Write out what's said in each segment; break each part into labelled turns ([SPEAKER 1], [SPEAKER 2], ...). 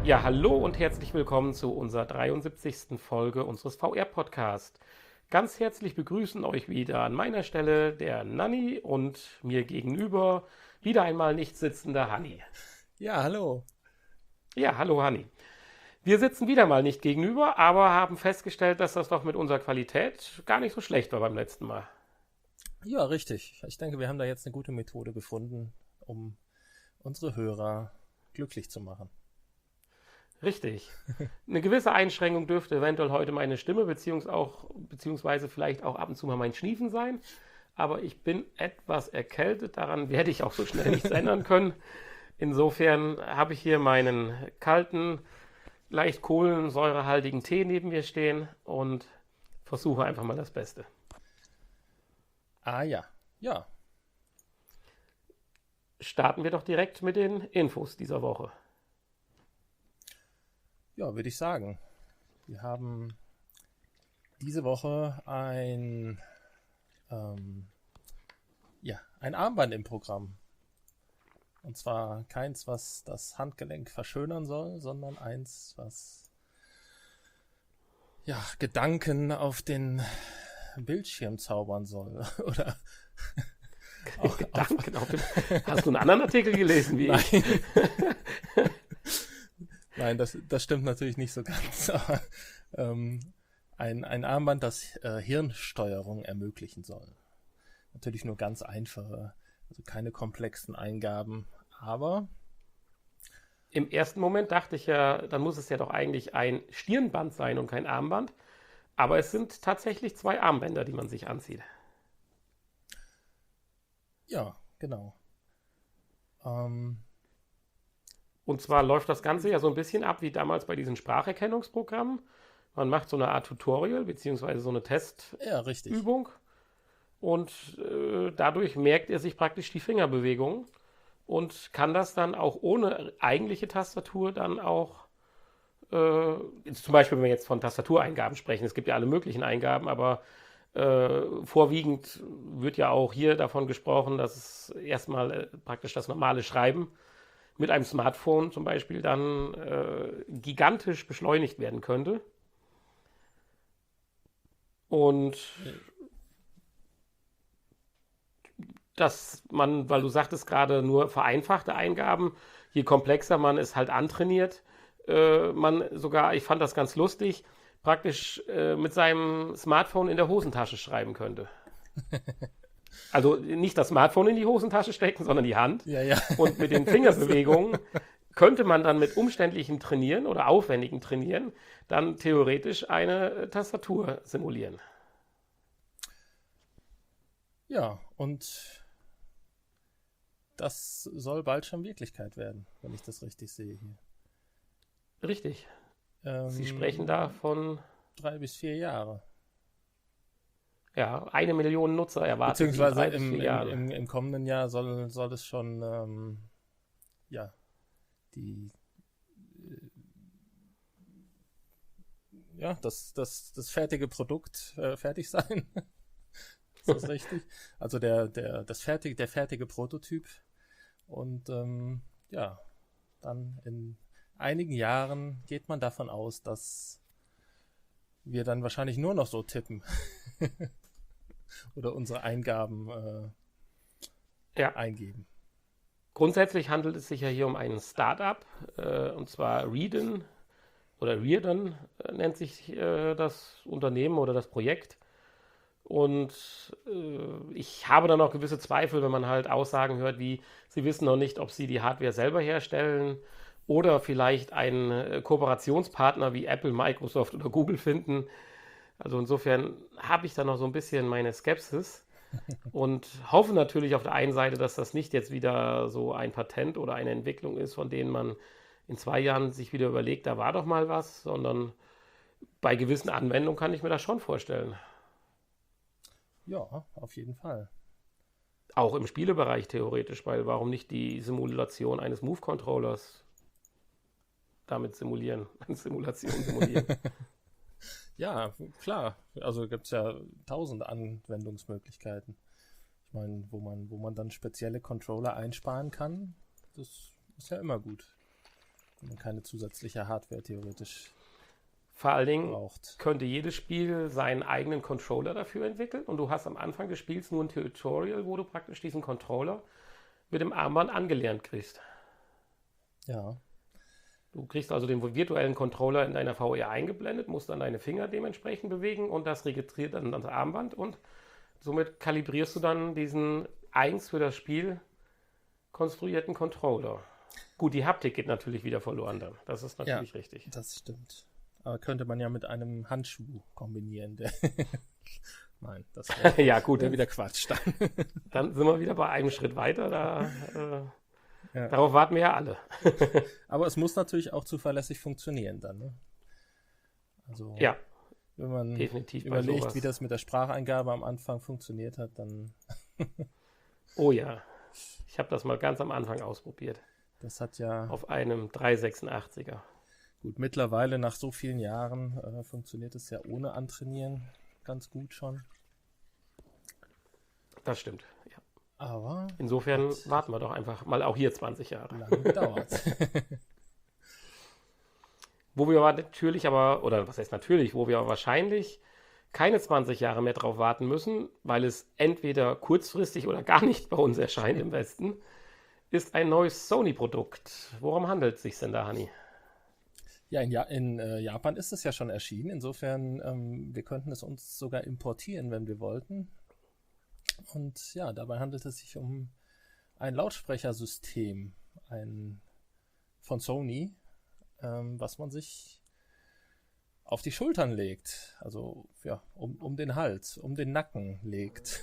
[SPEAKER 1] Ja, hallo und herzlich willkommen zu unserer 73. Folge unseres VR-Podcasts. Ganz herzlich begrüßen euch wieder an meiner Stelle der Nanni und mir gegenüber wieder einmal nicht sitzender Hanni.
[SPEAKER 2] Ja, hallo.
[SPEAKER 1] Ja, hallo Hanni. Wir sitzen wieder mal nicht gegenüber, aber haben festgestellt, dass das doch mit unserer Qualität gar nicht so schlecht war beim letzten Mal.
[SPEAKER 2] Ja, richtig. Ich denke, wir haben da jetzt eine gute Methode gefunden, um unsere Hörer glücklich zu machen.
[SPEAKER 1] Richtig. Eine gewisse Einschränkung dürfte eventuell heute meine Stimme beziehungsweise vielleicht auch ab und zu mal mein Schniefen sein. Aber ich bin etwas erkältet, daran werde ich auch so schnell nichts ändern können. Insofern habe ich hier meinen kalten, leicht kohlensäurehaltigen Tee neben mir stehen und versuche einfach mal das Beste.
[SPEAKER 2] Ah ja, ja,
[SPEAKER 1] Starten wir doch direkt mit den Infos dieser Woche.
[SPEAKER 2] ja, würde ich sagen. Wir haben diese Woche ein Armband im Programm. Und zwar keins, was das Handgelenk verschönern soll, sondern eins, was Gedanken auf den Bildschirm zaubern soll. Oder
[SPEAKER 1] Gedanken auf dem. Hast du einen anderen Artikel gelesen wie ich?
[SPEAKER 2] Nein. Nein, das stimmt natürlich nicht so ganz. Aber, ein Armband, das Hirnsteuerung ermöglichen soll. Natürlich nur ganz einfache, also keine komplexen Eingaben, aber
[SPEAKER 1] Im ersten Moment dachte ich ja, dann muss es ja doch eigentlich ein Stirnband sein und kein Armband. Aber es sind tatsächlich zwei Armbänder, die man sich anzieht.
[SPEAKER 2] ja, genau. Ähm,
[SPEAKER 1] Und zwar läuft das Ganze ja so ein bisschen ab wie damals bei diesen Spracherkennungsprogrammen. Man macht so eine Art Tutorial beziehungsweise so eine
[SPEAKER 2] ja, richtig.
[SPEAKER 1] Testübung und dadurch merkt er sich praktisch die Fingerbewegungen und kann das dann auch ohne eigentliche Tastatur dann auch, zum Beispiel wenn wir jetzt von Tastatureingaben sprechen, es gibt ja alle möglichen Eingaben, aber vorwiegend wird ja auch hier davon gesprochen, dass es erstmal praktisch das normale Schreiben mit einem Smartphone zum Beispiel dann gigantisch beschleunigt werden könnte. Und dass man, weil du sagtest gerade nur vereinfachte Eingaben, je komplexer man es halt antrainiert, man sogar, ich fand das ganz lustig, praktisch mit seinem Smartphone in der Hosentasche schreiben könnte. Also nicht das Smartphone in die Hosentasche stecken, sondern die Hand.
[SPEAKER 2] Ja, ja.
[SPEAKER 1] Und mit den Fingerbewegungen könnte man dann mit umständlichem Trainieren oder aufwendigem Trainieren dann theoretisch eine Tastatur simulieren.
[SPEAKER 2] Ja, und das soll bald schon Wirklichkeit werden, wenn ich das richtig sehe hier.
[SPEAKER 1] Richtig. Sie sprechen
[SPEAKER 2] Ähm,
[SPEAKER 1] da von
[SPEAKER 2] 3 bis 4 Jahre.
[SPEAKER 1] ja, 1 Million Nutzer erwarten Sie in
[SPEAKER 2] Beziehungsweise
[SPEAKER 1] 3 bis 4 Jahren.
[SPEAKER 2] im kommenden Jahr soll es schon ja, die das fertige Produkt fertig sein. Ist das richtig? Also der fertige Prototyp. Und dann in einigen Jahren geht man davon aus, dass wir dann wahrscheinlich nur noch so tippen. Oder unsere Eingaben
[SPEAKER 1] Ja,
[SPEAKER 2] eingeben.
[SPEAKER 1] grundsätzlich handelt es sich ja hier um ein Startup, und zwar Reardon nennt sich das Unternehmen oder das Projekt. Und ich habe dann auch gewisse Zweifel, wenn man halt Aussagen hört, wie sie wissen noch nicht, ob sie die Hardware selber herstellen oder vielleicht einen Kooperationspartner wie Apple, Microsoft oder Google finden. Also insofern habe ich da noch so ein bisschen meine Skepsis und hoffe natürlich auf der einen Seite, dass das nicht jetzt wieder so ein Patent oder eine Entwicklung ist, von denen man in 2 Jahren sich wieder überlegt, da war doch mal was, sondern bei gewissen Anwendungen kann ich mir das schon vorstellen.
[SPEAKER 2] Ja, auf jeden Fall.
[SPEAKER 1] Auch im Spielebereich theoretisch, weil warum nicht die Simulation eines Move-Controllers damit simulieren, eine Simulation simulieren.
[SPEAKER 2] Ja, klar. Also gibt es ja tausende Anwendungsmöglichkeiten. Ich meine, wo man dann spezielle Controller einsparen kann, das ist ja immer gut. wenn man keine zusätzliche Hardware theoretisch
[SPEAKER 1] Vor allen Dingen
[SPEAKER 2] braucht.
[SPEAKER 1] könnte jedes Spiel seinen eigenen Controller dafür entwickeln und du hast am Anfang des Spiels nur ein Tutorial, wo du praktisch diesen Controller mit dem Armband angelernt kriegst.
[SPEAKER 2] Ja,
[SPEAKER 1] Du kriegst also den virtuellen Controller in deiner VR eingeblendet, musst dann deine Finger dementsprechend bewegen und das registriert dann das Armband und somit kalibrierst du dann diesen eigens für das Spiel konstruierten Controller. Gut, die Haptik geht natürlich wieder verloren dann. Das ist natürlich richtig.
[SPEAKER 2] das stimmt. Aber könnte man ja mit einem Handschuh kombinieren. Nein, das wäre
[SPEAKER 1] Ja, gut,
[SPEAKER 2] wieder Quatsch dann.
[SPEAKER 1] dann sind wir wieder bei einem Schritt weiter.
[SPEAKER 2] Ja.
[SPEAKER 1] Darauf warten wir ja alle.
[SPEAKER 2] Aber es muss natürlich auch zuverlässig funktionieren dann. Ne? Also,
[SPEAKER 1] Ja,
[SPEAKER 2] wenn man
[SPEAKER 1] definitiv bei
[SPEAKER 2] überlegt,
[SPEAKER 1] sowas.
[SPEAKER 2] wie das mit der Spracheingabe am Anfang funktioniert hat, dann
[SPEAKER 1] Oh ja, ich habe das mal ganz am Anfang ausprobiert.
[SPEAKER 2] das hat ja
[SPEAKER 1] Auf einem 386er.
[SPEAKER 2] gut, mittlerweile nach so vielen Jahren funktioniert es ja ohne Antrainieren ganz gut schon.
[SPEAKER 1] Das stimmt. Ja.
[SPEAKER 2] Aber
[SPEAKER 1] Insofern warten wir doch einfach mal auch hier 20 Jahre.
[SPEAKER 2] lange gedauert.
[SPEAKER 1] Wo wir aber natürlich aber, oder was heißt natürlich, wo wir aber wahrscheinlich keine 20 Jahre mehr drauf warten müssen, weil es entweder kurzfristig oder gar nicht bei uns erscheint im Westen, ist ein neues Sony-Produkt. Worum handelt es sich denn da, Hanni?
[SPEAKER 2] Ja, in Japan ist es ja schon erschienen. Insofern, wir könnten es uns sogar importieren, wenn wir wollten. Und ja, dabei handelt es sich um ein Lautsprechersystem von Sony, was man sich auf die Schultern legt. Also ja, um den Hals, um den Nacken legt.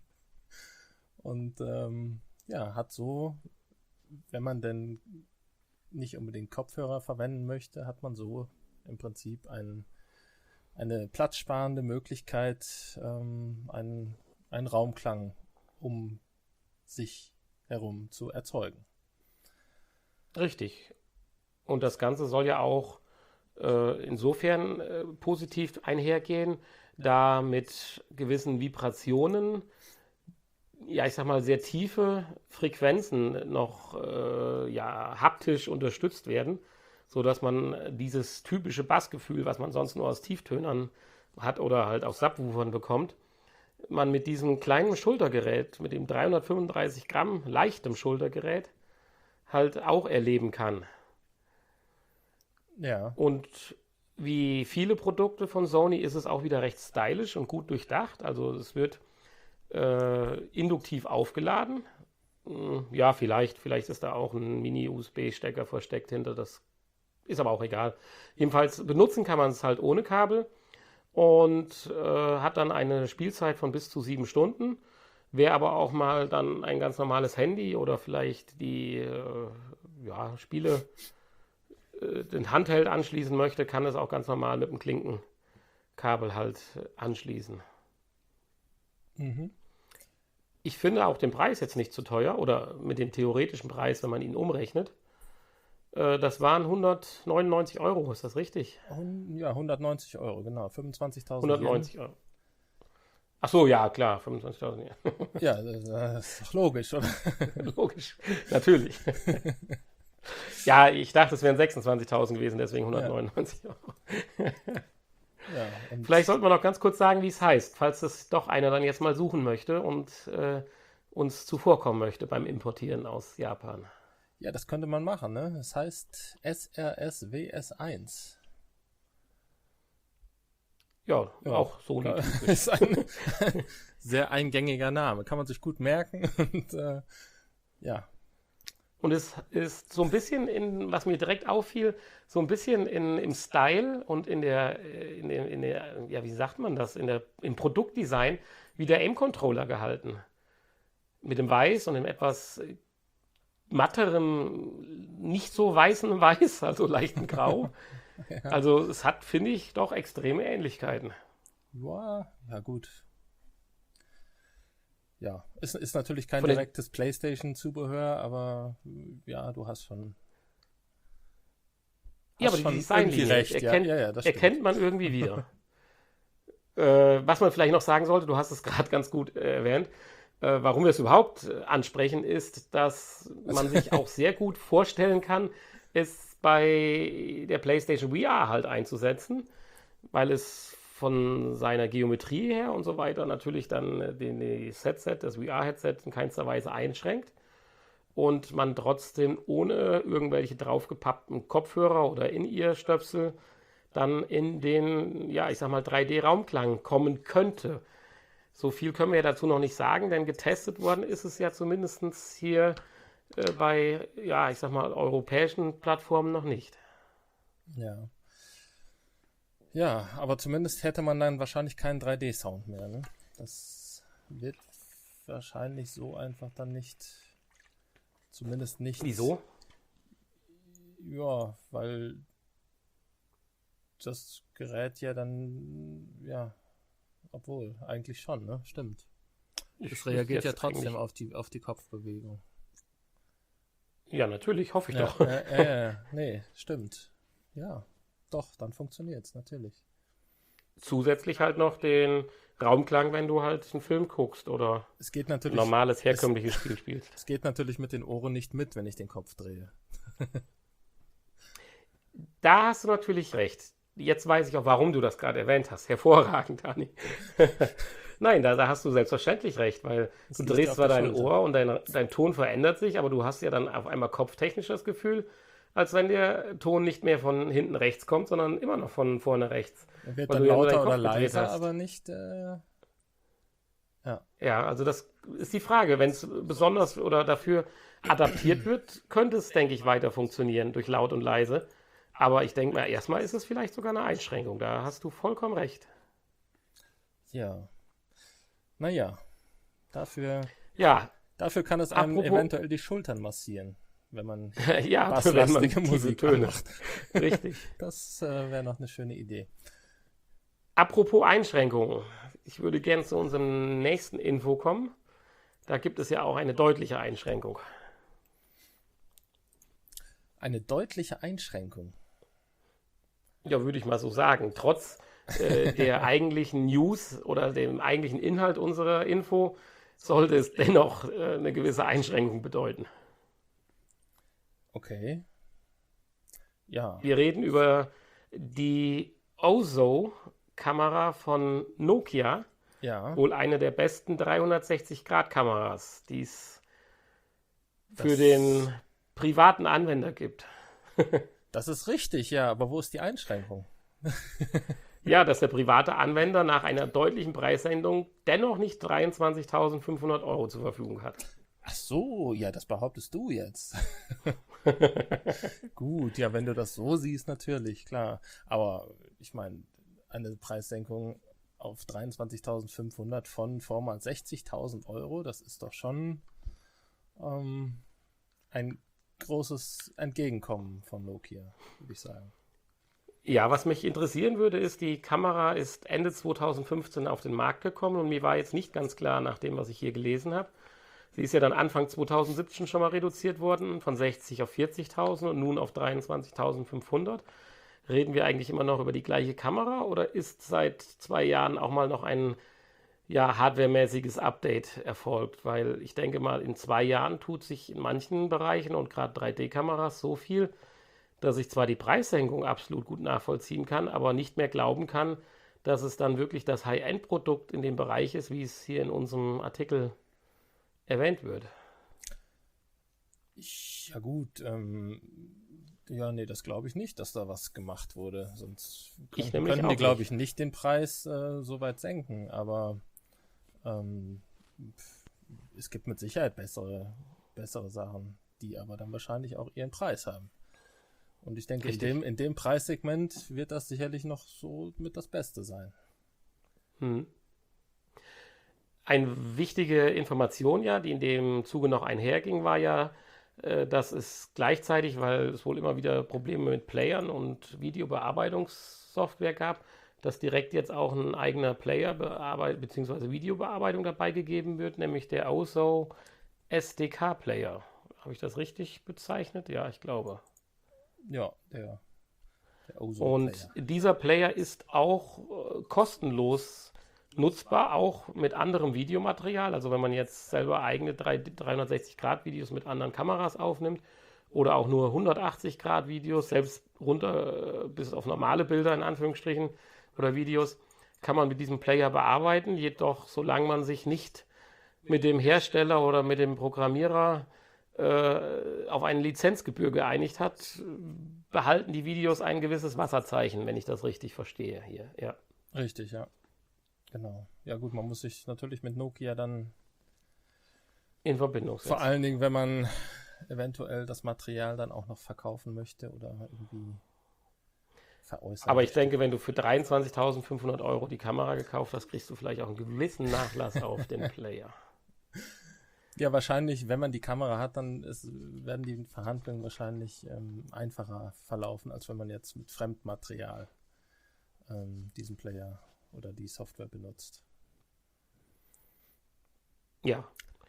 [SPEAKER 2] Und ja, hat so, wenn man denn nicht unbedingt Kopfhörer verwenden möchte, hat man so im Prinzip eine platzsparende Möglichkeit, einen Raumklang um sich herum zu erzeugen.
[SPEAKER 1] Richtig. Und das Ganze soll ja auch insofern positiv einhergehen, da mit gewissen Vibrationen, ja, ich sag mal, sehr tiefe Frequenzen noch haptisch unterstützt werden, sodass man dieses typische Bassgefühl, was man sonst nur aus Tieftönern hat oder halt aus Subwoofern bekommt, man mit diesem kleinen Schultergerät, mit dem 335 Gramm leichtem Schultergerät, halt auch erleben kann.
[SPEAKER 2] Ja,
[SPEAKER 1] Und wie viele Produkte von Sony ist es auch wieder recht stylisch und gut durchdacht. Also es wird induktiv aufgeladen. Ja, vielleicht ist da auch ein Mini-USB-Stecker versteckt hinter. Das ist aber auch egal. Jedenfalls benutzen kann man es halt ohne Kabel und hat dann eine Spielzeit von bis zu 7 Stunden. Wer aber auch mal dann ein ganz normales Handy oder vielleicht die Spiele den Handheld anschließen möchte, kann es auch ganz normal mit dem Klinkenkabel halt anschließen.
[SPEAKER 2] mhm.
[SPEAKER 1] Ich finde auch den Preis jetzt nicht zu teuer oder mit dem theoretischen Preis, wenn man ihn umrechnet. Das waren 199 Euro, ist das richtig?
[SPEAKER 2] Ja, 190 Euro, genau, 25.000
[SPEAKER 1] 190 Euro. Ach so, ja, klar, 25.000. Ja.
[SPEAKER 2] Ja, das ist doch logisch, oder?
[SPEAKER 1] Logisch, natürlich. Ja, ich dachte, es wären 26.000 gewesen, deswegen 199 Euro.
[SPEAKER 2] Ja, und
[SPEAKER 1] Vielleicht sollte man noch ganz kurz sagen, wie es heißt, falls es doch einer dann jetzt mal suchen möchte und uns zuvorkommen möchte beim Importieren aus Japan.
[SPEAKER 2] ja, das könnte man machen, ne? Das heißt SRS-WS1.
[SPEAKER 1] Ja,
[SPEAKER 2] Ja,
[SPEAKER 1] auch so
[SPEAKER 2] klar.
[SPEAKER 1] typisch.
[SPEAKER 2] Ist ein sehr eingängiger Name. Kann man sich gut merken. Und ja,
[SPEAKER 1] Und es ist so ein bisschen, was mir direkt auffiel, so ein bisschen im Style und in der, ja, wie sagt man das, im Produktdesign wie der Aim-Controller gehalten. Mit dem Weiß und dem etwas matterem, nicht so weißen Weiß, also leichten Grau. Also es hat, finde ich, doch extreme Ähnlichkeiten.
[SPEAKER 2] ja gut. Ja, ist natürlich kein
[SPEAKER 1] Von den-
[SPEAKER 2] direktes PlayStation-Zubehör, aber ja, du hast schon.
[SPEAKER 1] Ja,
[SPEAKER 2] hast
[SPEAKER 1] aber die
[SPEAKER 2] schon
[SPEAKER 1] Designlinie
[SPEAKER 2] irgendwie recht, das stimmt.
[SPEAKER 1] erkennt man irgendwie wieder. Was man vielleicht noch sagen sollte, du hast es gerade ganz gut erwähnt, warum wir es überhaupt ansprechen, ist, dass man sich auch sehr gut vorstellen kann, es bei der PlayStation VR halt einzusetzen, weil es von seiner Geometrie her und so weiter natürlich dann das Headset, das VR-Headset in keinster Weise einschränkt und man trotzdem ohne irgendwelche draufgepappten Kopfhörer oder In-Ear-Stöpsel dann in den, ja, ich sag mal 3D-Raumklang kommen könnte. So viel können wir ja dazu noch nicht sagen, denn getestet worden ist es ja zumindest hier bei, ja, ich sag mal, europäischen Plattformen noch nicht.
[SPEAKER 2] Ja. Ja, aber zumindest hätte man dann wahrscheinlich keinen 3D-Sound mehr, ne? Das wird wahrscheinlich so einfach dann nicht, zumindest nicht.
[SPEAKER 1] Wieso?
[SPEAKER 2] Ja, weil das Gerät ja dann, ja, obwohl, eigentlich schon, ne? Stimmt. Es reagiert ja trotzdem auf die Kopfbewegung.
[SPEAKER 1] Ja, natürlich, hoffe ich doch.
[SPEAKER 2] Nee, stimmt. Ja, doch, dann funktioniert's, natürlich.
[SPEAKER 1] Zusätzlich halt noch den Raumklang, wenn du halt einen Film guckst oder
[SPEAKER 2] Es geht natürlich,
[SPEAKER 1] ein normales, herkömmliches Spiel spielst.
[SPEAKER 2] es geht natürlich mit den Ohren nicht mit, wenn ich den Kopf drehe.
[SPEAKER 1] Da hast du natürlich recht. Jetzt weiß ich auch, warum du das gerade erwähnt hast. Hervorragend, Dani. Nein, da hast du selbstverständlich recht, weil
[SPEAKER 2] Das
[SPEAKER 1] du
[SPEAKER 2] liegt
[SPEAKER 1] drehst
[SPEAKER 2] auf
[SPEAKER 1] zwar
[SPEAKER 2] der
[SPEAKER 1] dein
[SPEAKER 2] Schulter.
[SPEAKER 1] Ohr und dein Ton verändert sich, aber du hast ja dann auf einmal kopftechnisch das Gefühl, als wenn der Ton nicht mehr von hinten rechts kommt, sondern immer noch von vorne rechts.
[SPEAKER 2] Er wird
[SPEAKER 1] Weil
[SPEAKER 2] dann
[SPEAKER 1] du ja nur
[SPEAKER 2] lauter
[SPEAKER 1] deinen
[SPEAKER 2] oder
[SPEAKER 1] Kopf gedreht
[SPEAKER 2] leiser,
[SPEAKER 1] hast.
[SPEAKER 2] aber nicht, ja.
[SPEAKER 1] Ja, also das ist die Frage. Wenn es besonders oder dafür adaptiert wird, könnte es, denke ich, weiter funktionieren durch laut und leise. Aber ich denke mal, erstmal ist es vielleicht sogar eine Einschränkung. Da hast du vollkommen recht.
[SPEAKER 2] Ja. Naja, dafür
[SPEAKER 1] Ja,
[SPEAKER 2] kann es einem
[SPEAKER 1] apropos,
[SPEAKER 2] eventuell die Schultern massieren, wenn man
[SPEAKER 1] ja, wenn man
[SPEAKER 2] basslastige
[SPEAKER 1] tiefe
[SPEAKER 2] Musik
[SPEAKER 1] Töne.
[SPEAKER 2] macht.
[SPEAKER 1] Richtig.
[SPEAKER 2] Das wäre noch eine schöne Idee.
[SPEAKER 1] Apropos Einschränkungen. Ich würde gerne zu unserem nächsten Info kommen. Da gibt es ja auch eine deutliche Einschränkung.
[SPEAKER 2] Eine deutliche Einschränkung.
[SPEAKER 1] Ja, würde ich mal so sagen. Trotz der eigentlichen News oder dem eigentlichen Inhalt unserer Info sollte es dennoch eine gewisse Einschränkung bedeuten.
[SPEAKER 2] Okay. Ja.
[SPEAKER 1] Wir reden über die Ozo-Kamera von Nokia.
[SPEAKER 2] Ja.
[SPEAKER 1] Wohl eine der besten 360-Grad-Kameras, die es für
[SPEAKER 2] Das,
[SPEAKER 1] den privaten Anwender gibt.
[SPEAKER 2] das ist richtig, ja. Aber wo ist die Einschränkung?
[SPEAKER 1] Ja, dass der private Anwender nach einer deutlichen Preissenkung dennoch nicht 23.500 Euro zur Verfügung hat.
[SPEAKER 2] Ach so, ja, das behauptest du jetzt. Gut, ja, wenn du das so siehst, natürlich, klar. Aber ich meine, eine Preissenkung auf 23.500 von vormals 60.000 Euro, das ist doch schon ein großes Entgegenkommen von Nokia, würde ich sagen.
[SPEAKER 1] Ja, was mich interessieren würde, ist, die Kamera ist Ende 2015 auf den Markt gekommen und mir war jetzt nicht ganz klar, nach dem, was ich hier gelesen habe. Sie ist ja dann Anfang 2017 schon mal reduziert worden, von 60 auf 40.000 und nun auf 23.500. Reden wir eigentlich immer noch über die gleiche Kamera oder ist seit 2 Jahren auch mal noch ein hardwaremäßiges Update erfolgt? Weil ich denke mal, in 2 Jahren tut sich in manchen Bereichen und gerade 3D-Kameras so viel, dass ich zwar die Preissenkung absolut gut nachvollziehen kann, aber nicht mehr glauben kann, dass es dann wirklich das High-End-Produkt in dem Bereich ist, wie es hier in unserem Artikel erwähnt wird.
[SPEAKER 2] Ja gut, ja, nee, das glaube ich nicht, dass da was gemacht wurde. Sonst
[SPEAKER 1] Ich
[SPEAKER 2] könnten
[SPEAKER 1] nämlich
[SPEAKER 2] die,
[SPEAKER 1] auch
[SPEAKER 2] glaube
[SPEAKER 1] nicht.
[SPEAKER 2] ich, nicht den Preis so weit senken. Aber es gibt mit Sicherheit bessere Sachen, die aber dann wahrscheinlich auch ihren Preis haben. Und ich denke,
[SPEAKER 1] Richtig.
[SPEAKER 2] in dem Preissegment wird das sicherlich noch so mit das Beste sein.
[SPEAKER 1] Eine wichtige Information ja, die in dem Zuge noch einherging, war ja, dass es gleichzeitig, weil es wohl immer wieder Probleme mit Playern und Videobearbeitungssoftware gab, dass direkt jetzt auch ein eigener Player bzw. Videobearbeitung dabei gegeben wird, nämlich der OZO SDK-Player. Habe ich das richtig bezeichnet? Ja, ich glaube.
[SPEAKER 2] Ja, der
[SPEAKER 1] Und
[SPEAKER 2] Ozone-Player.
[SPEAKER 1] dieser Player ist auch kostenlos nutzbar, auch mit anderem Videomaterial. Also wenn man jetzt selber eigene 360-Grad-Videos mit anderen Kameras aufnimmt oder auch nur 180 Grad Videos, selbst runter bis auf normale Bilder in Anführungsstrichen oder Videos, kann man mit diesem Player bearbeiten, jedoch solange man sich nicht mit dem Hersteller oder mit dem Programmierer auf eine Lizenzgebühr geeinigt hat, behalten die Videos ein gewisses Wasserzeichen, wenn ich das richtig verstehe hier. Ja.
[SPEAKER 2] Richtig, ja. Genau. Ja gut, man muss sich natürlich mit Nokia dann
[SPEAKER 1] In Verbindung setzen.
[SPEAKER 2] vor allen Dingen, wenn man eventuell das Material dann auch noch verkaufen möchte oder irgendwie veräußern
[SPEAKER 1] Aber ich
[SPEAKER 2] möchte.
[SPEAKER 1] denke, wenn du für 23.500 Euro die Kamera gekauft hast, kriegst du vielleicht auch einen gewissen Nachlass auf den Player.
[SPEAKER 2] Ja, wahrscheinlich, wenn man die Kamera hat, dann werden die Verhandlungen wahrscheinlich einfacher verlaufen, als wenn man jetzt mit Fremdmaterial diesen Player oder die Software benutzt.
[SPEAKER 1] Ja.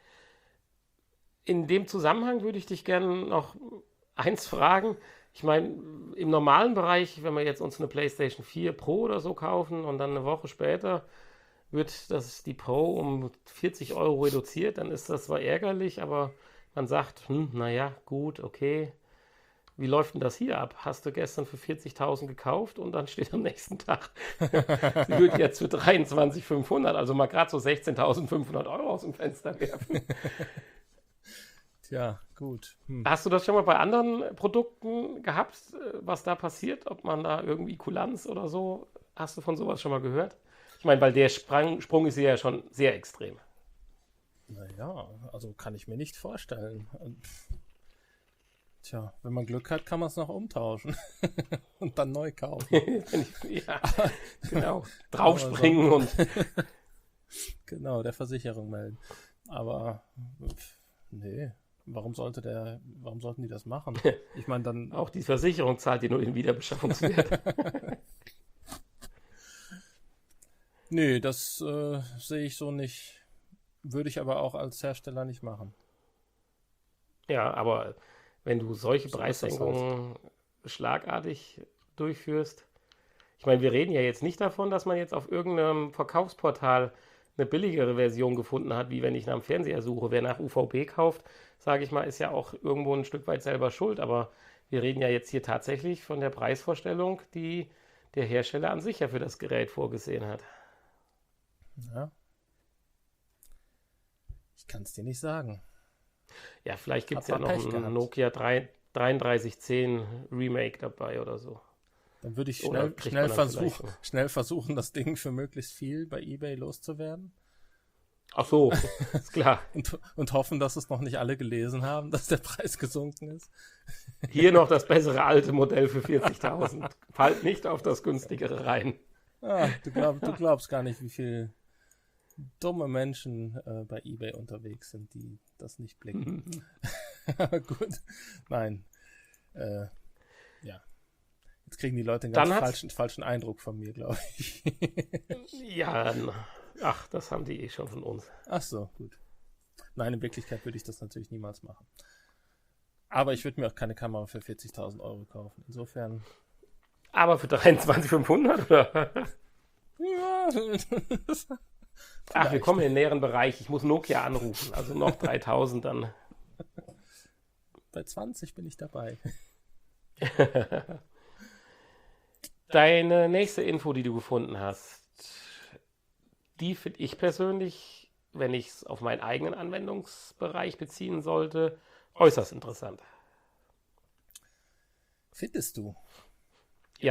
[SPEAKER 1] In dem Zusammenhang würde ich dich gerne noch eins fragen. Ich meine, im normalen Bereich, wenn wir jetzt uns eine PlayStation 4 Pro oder so kaufen und dann eine Woche später wird die Pro um 40 Euro reduziert, dann ist das zwar ärgerlich, aber man sagt, naja, gut, okay. Wie läuft denn das hier ab? Hast du gestern für 40.000 gekauft und dann steht am nächsten Tag, sie wird jetzt für 23.500, also mal gerade so 16.500 Euro aus dem Fenster werfen.
[SPEAKER 2] Tja, gut.
[SPEAKER 1] Hast du das schon mal bei anderen Produkten gehabt, was da passiert? Ob man da irgendwie Kulanz oder so, hast du von sowas schon mal gehört? Ich meine, weil der Sprung ist ja schon sehr extrem.
[SPEAKER 2] Naja, also kann ich mir nicht vorstellen. Tja, wenn man Glück hat, kann man es noch umtauschen und dann neu kaufen.
[SPEAKER 1] Ja, genau. Draufspringen und
[SPEAKER 2] genau, der Versicherung melden. Aber nee, warum sollten die das machen? Ich meine dann.
[SPEAKER 1] Auch die Versicherung zahlt dir nur den Wiederbeschaffungswert.
[SPEAKER 2] Nee, das sehe ich so nicht. Würde ich aber auch als Hersteller nicht machen.
[SPEAKER 1] Ja, aber wenn du solche
[SPEAKER 2] So ist das
[SPEAKER 1] Preissenkungen schlagartig durchführst, ich meine, wir reden ja jetzt nicht davon, dass man jetzt auf irgendeinem Verkaufsportal eine billigere Version gefunden hat, wie wenn ich nach einem Fernseher suche. Wer nach UVP kauft, sage ich mal, ist ja auch irgendwo ein Stück weit selber schuld. Aber wir reden ja jetzt hier tatsächlich von der Preisvorstellung, die der Hersteller an sich ja für das Gerät vorgesehen hat.
[SPEAKER 2] Ja. Ich kann es dir nicht sagen.
[SPEAKER 1] Ja, vielleicht gibt es
[SPEAKER 2] Hat
[SPEAKER 1] ja
[SPEAKER 2] man
[SPEAKER 1] noch
[SPEAKER 2] Pech
[SPEAKER 1] ein
[SPEAKER 2] gehabt.
[SPEAKER 1] Nokia 3310 Remake dabei oder so.
[SPEAKER 2] Dann würde ich
[SPEAKER 1] Oder kriegt man dann vielleicht noch?
[SPEAKER 2] schnell versuchen, das Ding für möglichst viel bei eBay loszuwerden.
[SPEAKER 1] Ach so, ist klar.
[SPEAKER 2] Und hoffen, dass es noch nicht alle gelesen haben, dass der Preis gesunken ist.
[SPEAKER 1] Hier noch das bessere alte Modell für 40.000. Fallt nicht auf das günstigere rein.
[SPEAKER 2] Ah, du glaubst gar nicht, wie viele dumme Menschen bei eBay unterwegs sind, die das nicht blicken. Aber gut, nein. Ja. Jetzt kriegen die Leute einen ganz falschen Eindruck von mir, glaube ich.
[SPEAKER 1] Ja, ach, das haben die eh schon von uns.
[SPEAKER 2] Ach so, gut. Nein, in Wirklichkeit würde ich das natürlich niemals machen. Aber ich würde mir auch keine Kamera für 40.000 Euro kaufen. Insofern.
[SPEAKER 1] Aber für 23.500 oder?
[SPEAKER 2] Ja.
[SPEAKER 1] Ach, wir kommen in den näheren Bereich. Ich muss Nokia anrufen. Also noch 3.000 dann.
[SPEAKER 2] Bei 20 bin ich dabei.
[SPEAKER 1] Deine nächste Info, die du gefunden hast, die finde ich persönlich, wenn ich es auf meinen eigenen Anwendungsbereich beziehen sollte, äußerst interessant.
[SPEAKER 2] Findest du?
[SPEAKER 1] Ja.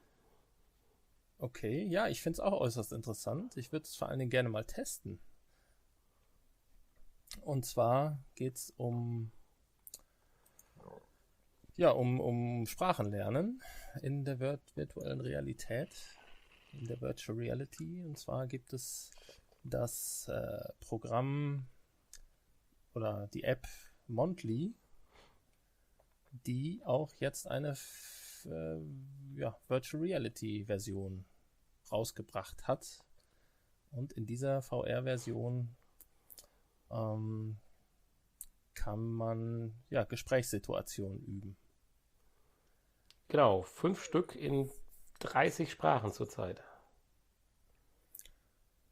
[SPEAKER 2] Okay, ja, ich finde es auch äußerst interessant. Ich würde es vor allen Dingen gerne mal testen. Und zwar geht es um Sprachenlernen in der virtuellen Realität, in der Virtual Reality. Und zwar gibt es das Programm oder die App Mondly, die auch jetzt eine Virtual Reality Version rausgebracht hat. Und in dieser VR-Version kann man Gesprächssituationen üben.
[SPEAKER 1] Genau, 5 Stück in 30 Sprachen zurzeit.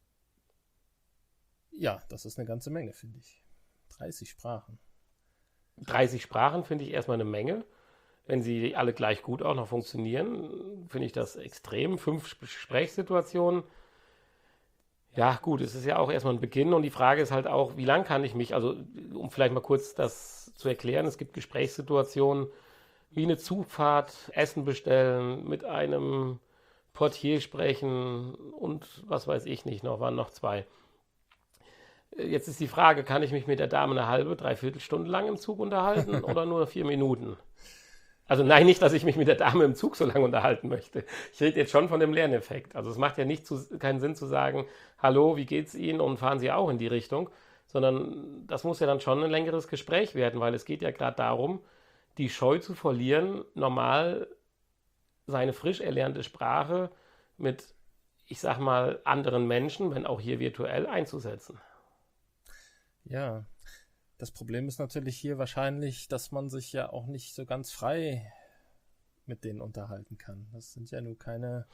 [SPEAKER 2] Ja, das ist eine ganze Menge, finde ich. 30 Sprachen.
[SPEAKER 1] 30 Sprachen finde ich erstmal eine Menge. Wenn sie alle gleich gut auch noch funktionieren, finde ich das extrem. 5 Gesprächssituationen. Ja, gut, es ist ja auch erstmal ein Beginn und die Frage ist halt auch, wie lange kann ich mich, also um vielleicht mal kurz das zu erklären, es gibt Gesprächssituationen wie eine Zugfahrt, Essen bestellen, mit einem Portier sprechen und was weiß ich nicht noch, waren noch 2. Jetzt ist die Frage, kann ich mich mit der Dame eine halbe, dreiviertel Stunde lang im Zug unterhalten oder nur 4 Minuten? Also nein, nicht, dass ich mich mit der Dame im Zug so lange unterhalten möchte. Ich rede jetzt schon von dem Lerneffekt. Also es macht ja keinen Sinn zu sagen, hallo, wie geht's Ihnen und fahren Sie auch in die Richtung, sondern das muss ja dann schon ein längeres Gespräch werden, weil es geht ja gerade darum, die Scheu zu verlieren, normal seine frisch erlernte Sprache mit, ich sag mal, anderen Menschen, wenn auch hier virtuell, einzusetzen.
[SPEAKER 2] Ja, das Problem ist natürlich hier wahrscheinlich, dass man sich ja auch nicht so ganz frei mit denen unterhalten kann. Das sind ja nur keine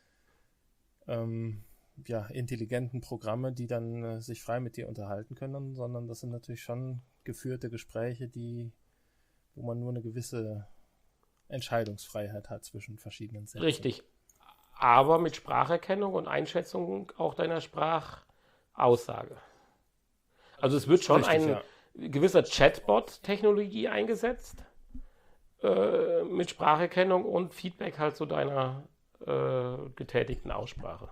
[SPEAKER 2] intelligenten Programme, die dann sich frei mit dir unterhalten können, sondern das sind natürlich schon geführte Gespräche, wo man nur eine gewisse Entscheidungsfreiheit hat zwischen verschiedenen Sätzen.
[SPEAKER 1] Richtig. Aber mit Spracherkennung und Einschätzung auch deiner Sprachaussage. Also es wird schon
[SPEAKER 2] Richtig,
[SPEAKER 1] ein gewisser Chatbot-Technologie eingesetzt mit Spracherkennung und Feedback halt zu deiner getätigten Aussprache.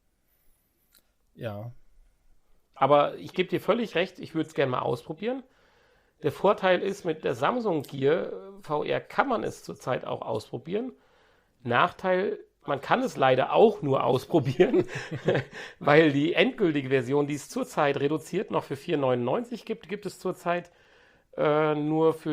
[SPEAKER 2] Ja.
[SPEAKER 1] Aber ich gebe dir völlig recht, ich würde es gerne mal ausprobieren. Der Vorteil ist, mit der Samsung Gear VR kann man es zurzeit auch ausprobieren. Nachteil, man kann es leider auch nur ausprobieren, weil die endgültige Version, die es zurzeit reduziert noch für 4,99 gibt es zurzeit nur für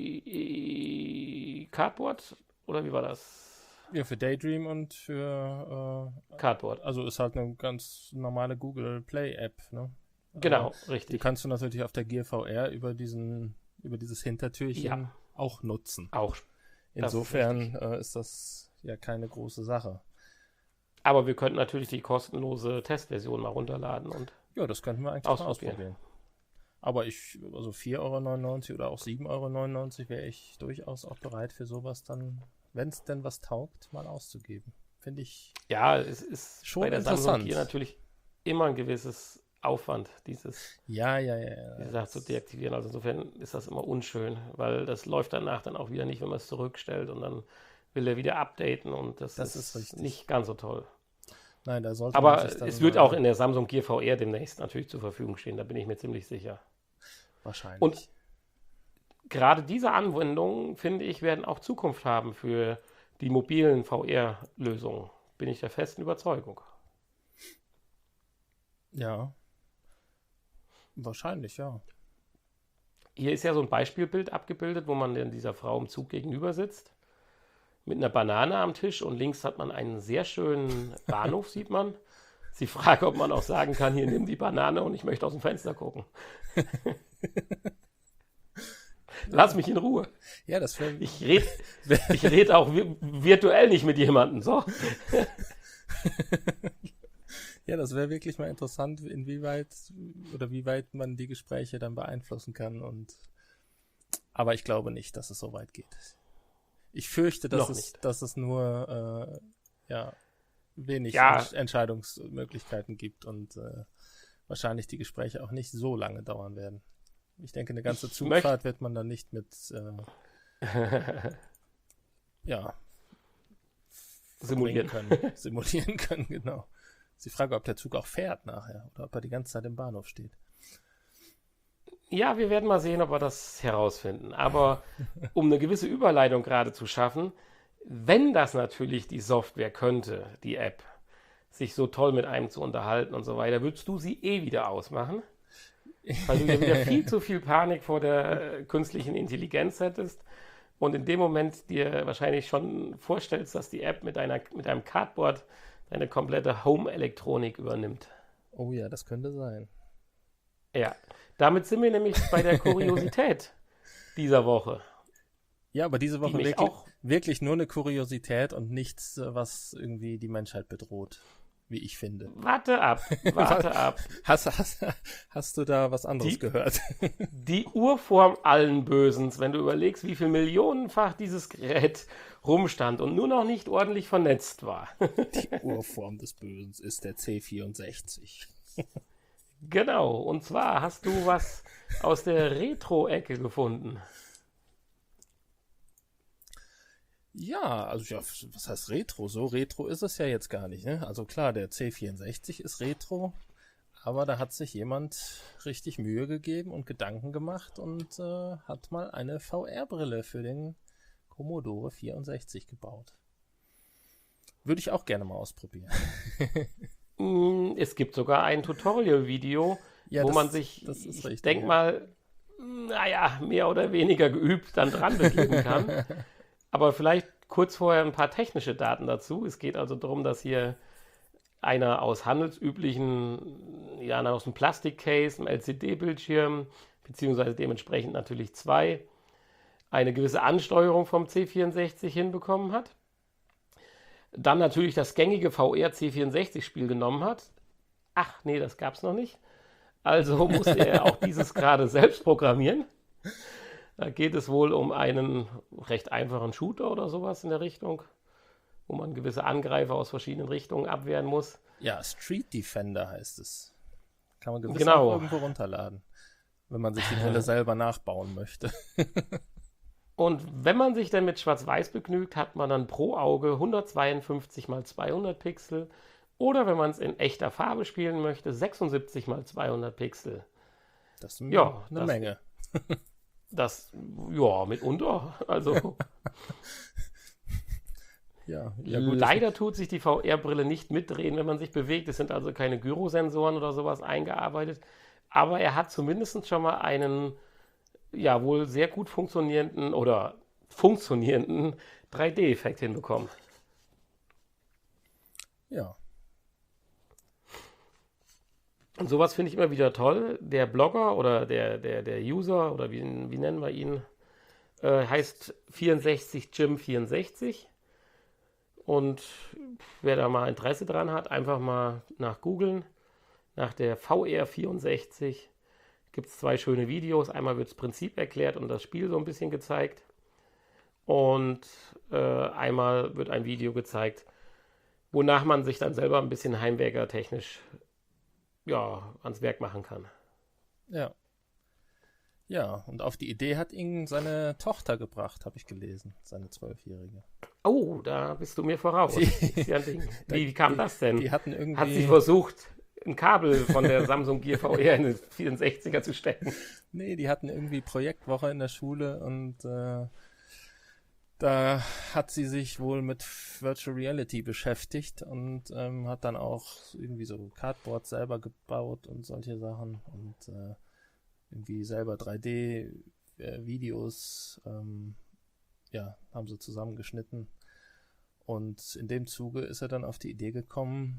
[SPEAKER 1] die Cardboard, oder wie war das?
[SPEAKER 2] Ja, für Daydream und für
[SPEAKER 1] Cardboard.
[SPEAKER 2] Also ist halt eine ganz normale Google Play App, ne?
[SPEAKER 1] Genau,
[SPEAKER 2] Die
[SPEAKER 1] richtig.
[SPEAKER 2] kannst du natürlich auf der Gear VR über dieses Hintertürchen auch nutzen.
[SPEAKER 1] Auch.
[SPEAKER 2] Insofern ist das ja keine große Sache.
[SPEAKER 1] Aber wir könnten natürlich die kostenlose Testversion mal runterladen und
[SPEAKER 2] ja, das könnten wir eigentlich mal ausprobieren. Aber also 4,99 € oder auch 7,99 € wäre ich durchaus auch bereit für sowas dann, wenn es denn was taugt, mal auszugeben. Finde ich.
[SPEAKER 1] Ja, es ist
[SPEAKER 2] schon
[SPEAKER 1] bei der
[SPEAKER 2] interessant.
[SPEAKER 1] Samsung hier natürlich immer ein gewisses Aufwand, diese Sache zu deaktivieren. Also insofern ist das immer unschön, weil das läuft danach dann auch wieder nicht, wenn man es zurückstellt und dann will er wieder updaten und das ist nicht ganz so toll.
[SPEAKER 2] Nein, da sollte
[SPEAKER 1] Aber
[SPEAKER 2] man sich dann
[SPEAKER 1] es wird auch in der Samsung Gear VR demnächst natürlich zur Verfügung stehen, da bin ich mir ziemlich sicher.
[SPEAKER 2] Wahrscheinlich.
[SPEAKER 1] Und gerade diese Anwendungen, finde ich, werden auch Zukunft haben für die mobilen VR-Lösungen. Bin ich der festen Überzeugung.
[SPEAKER 2] Ja. Wahrscheinlich, ja.
[SPEAKER 1] Hier ist ja so ein Beispielbild abgebildet, wo man dieser Frau im Zug gegenüber sitzt, mit einer Banane am Tisch und links hat man einen sehr schönen Bahnhof, sieht man. Sie fragt, ob man auch sagen kann, hier nimm die Banane und ich möchte aus dem Fenster gucken. Lass mich in Ruhe.
[SPEAKER 2] Ja, das wäre.
[SPEAKER 1] Ich red auch virtuell nicht mit jemandem. So.
[SPEAKER 2] Ja, das wäre wirklich mal interessant, wie weit man die Gespräche dann beeinflussen kann. Aber ich glaube nicht, dass es so weit geht. Ich fürchte, dass es nur wenig Entscheidungsmöglichkeiten gibt und wahrscheinlich die Gespräche auch nicht so lange dauern werden. Ich denke, eine ganze Zugfahrt wird man dann nicht mit simulieren können, genau. Sie fragen, ob der Zug auch fährt nachher oder ob er die ganze Zeit im Bahnhof steht.
[SPEAKER 1] Ja, wir werden mal sehen, ob wir das herausfinden. Aber um eine gewisse Überleitung gerade zu schaffen, wenn das natürlich die Software könnte, die App, sich so toll mit einem zu unterhalten und so weiter, würdest du sie wieder ausmachen? Weil du ja wieder viel zu viel Panik vor der künstlichen Intelligenz hättest und in dem Moment dir wahrscheinlich schon vorstellst, dass die App mit einem Cardboard deine komplette Home-Elektronik übernimmt.
[SPEAKER 2] Oh ja, das könnte sein.
[SPEAKER 1] Ja, damit sind wir nämlich bei der Kuriosität dieser Woche.
[SPEAKER 2] Ja, aber diese Woche wirklich nur eine Kuriosität und nichts, was irgendwie die Menschheit bedroht. wie ich finde.
[SPEAKER 1] Warte ab, warte ab.
[SPEAKER 2] Hast du da was anderes gehört?
[SPEAKER 1] Die Urform allen Bösens, wenn du überlegst, wie viel millionenfach dieses Gerät rumstand und nur noch nicht ordentlich vernetzt war.
[SPEAKER 2] Die Urform des Bösen ist der C64.
[SPEAKER 1] Genau, und zwar hast du was aus der Retro-Ecke gefunden.
[SPEAKER 2] Ja, also ja, was heißt Retro? So Retro ist es ja jetzt gar nicht, ne? Also klar, der C64 ist Retro, aber da hat sich jemand richtig Mühe gegeben und Gedanken gemacht und hat mal eine VR-Brille für den Commodore 64 gebaut. Würde ich auch gerne mal ausprobieren.
[SPEAKER 1] Es gibt sogar ein Tutorial-Video,
[SPEAKER 2] Ja,
[SPEAKER 1] wo
[SPEAKER 2] das-
[SPEAKER 1] man sich,
[SPEAKER 2] das ist
[SPEAKER 1] ich
[SPEAKER 2] richtig,
[SPEAKER 1] denke
[SPEAKER 2] ja.
[SPEAKER 1] mal, naja, mehr oder weniger geübt dann dran begeben kann. Aber vielleicht kurz vorher ein paar technische Daten dazu. Es geht also darum, dass hier einer aus handelsüblichen, ja, aus einem Plastikcase, einem LCD-Bildschirm, beziehungsweise dementsprechend natürlich zwei, eine gewisse Ansteuerung vom C64 hinbekommen hat. Dann natürlich das gängige VR C64-Spiel genommen hat. Ach nee, das gab es noch nicht. Also musste er auch dieses gerade selbst programmieren. Da geht es wohl um einen recht einfachen Shooter oder sowas in der Richtung, wo man gewisse Angreifer aus verschiedenen Richtungen abwehren muss.
[SPEAKER 2] Ja, Street Defender heißt es. Kann man gewiss
[SPEAKER 1] Genau.
[SPEAKER 2] auch irgendwo runterladen, wenn man sich die Brille selber nachbauen möchte.
[SPEAKER 1] Und wenn man sich dann mit Schwarz-Weiß begnügt, hat man dann pro Auge 152 x 200 Pixel. Oder wenn man es in echter Farbe spielen möchte, 76 x 200 Pixel.
[SPEAKER 2] Das ist
[SPEAKER 1] Ja,
[SPEAKER 2] eine
[SPEAKER 1] das-
[SPEAKER 2] Menge.
[SPEAKER 1] Das, ja, mitunter. Also
[SPEAKER 2] Ja, ja gut.
[SPEAKER 1] leider tut sich die VR-Brille nicht mitdrehen, wenn man sich bewegt. Es sind also keine Gyrosensoren oder sowas eingearbeitet. Aber er hat zumindest schon mal einen, ja, wohl sehr gut funktionierenden oder funktionierenden 3D-Effekt hinbekommen.
[SPEAKER 2] Ja,
[SPEAKER 1] Und sowas finde ich immer wieder toll. Der Blogger oder der User, oder wie nennen wir ihn, heißt 64Jim64. Und wer da mal Interesse dran hat, einfach mal nach googeln. Nach der VR64 gibt es zwei schöne Videos. Einmal wird das Prinzip erklärt und das Spiel so ein bisschen gezeigt. Und einmal wird ein Video gezeigt, wonach man sich dann selber ein bisschen heimwerkertechnisch ans Werk machen kann.
[SPEAKER 2] ja. Ja, und auf die Idee hat ihn seine Tochter gebracht, habe ich gelesen, seine 12-Jährige.
[SPEAKER 1] Oh, da bist du mir voraus. Ist ja ein Ding. Wie kam das denn?
[SPEAKER 2] Die hatten irgendwie...
[SPEAKER 1] Hat sie versucht, ein Kabel von der Samsung Gear VR in den 64er zu stecken?
[SPEAKER 2] Nee, die hatten irgendwie Projektwoche in der Schule und da hat sie sich wohl mit Virtual Reality beschäftigt und hat dann auch irgendwie so Cardboard selber gebaut und solche Sachen und irgendwie selber 3D-Videos haben sie zusammengeschnitten. Und in dem Zuge ist er dann auf die Idee gekommen,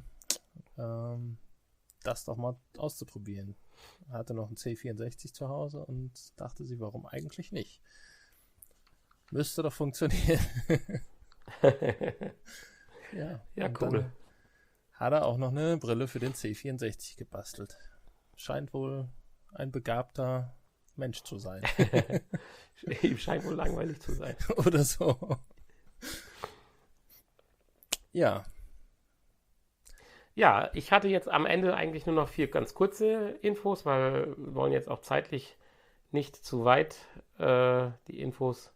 [SPEAKER 2] das doch mal auszuprobieren. Er hatte noch einen C64 zu Hause und dachte sich, warum eigentlich nicht? Müsste doch funktionieren. Ja,
[SPEAKER 1] Ja,
[SPEAKER 2] und
[SPEAKER 1] cool.
[SPEAKER 2] dann hat er auch noch eine Brille für den C64 gebastelt. Scheint wohl ein begabter Mensch zu sein.
[SPEAKER 1] Ihm scheint wohl langweilig zu sein.
[SPEAKER 2] Oder so. Ja,
[SPEAKER 1] Ja, ich hatte jetzt am Ende eigentlich nur noch 4 ganz kurze Infos, weil wir wollen jetzt auch zeitlich nicht zu weit die Infos.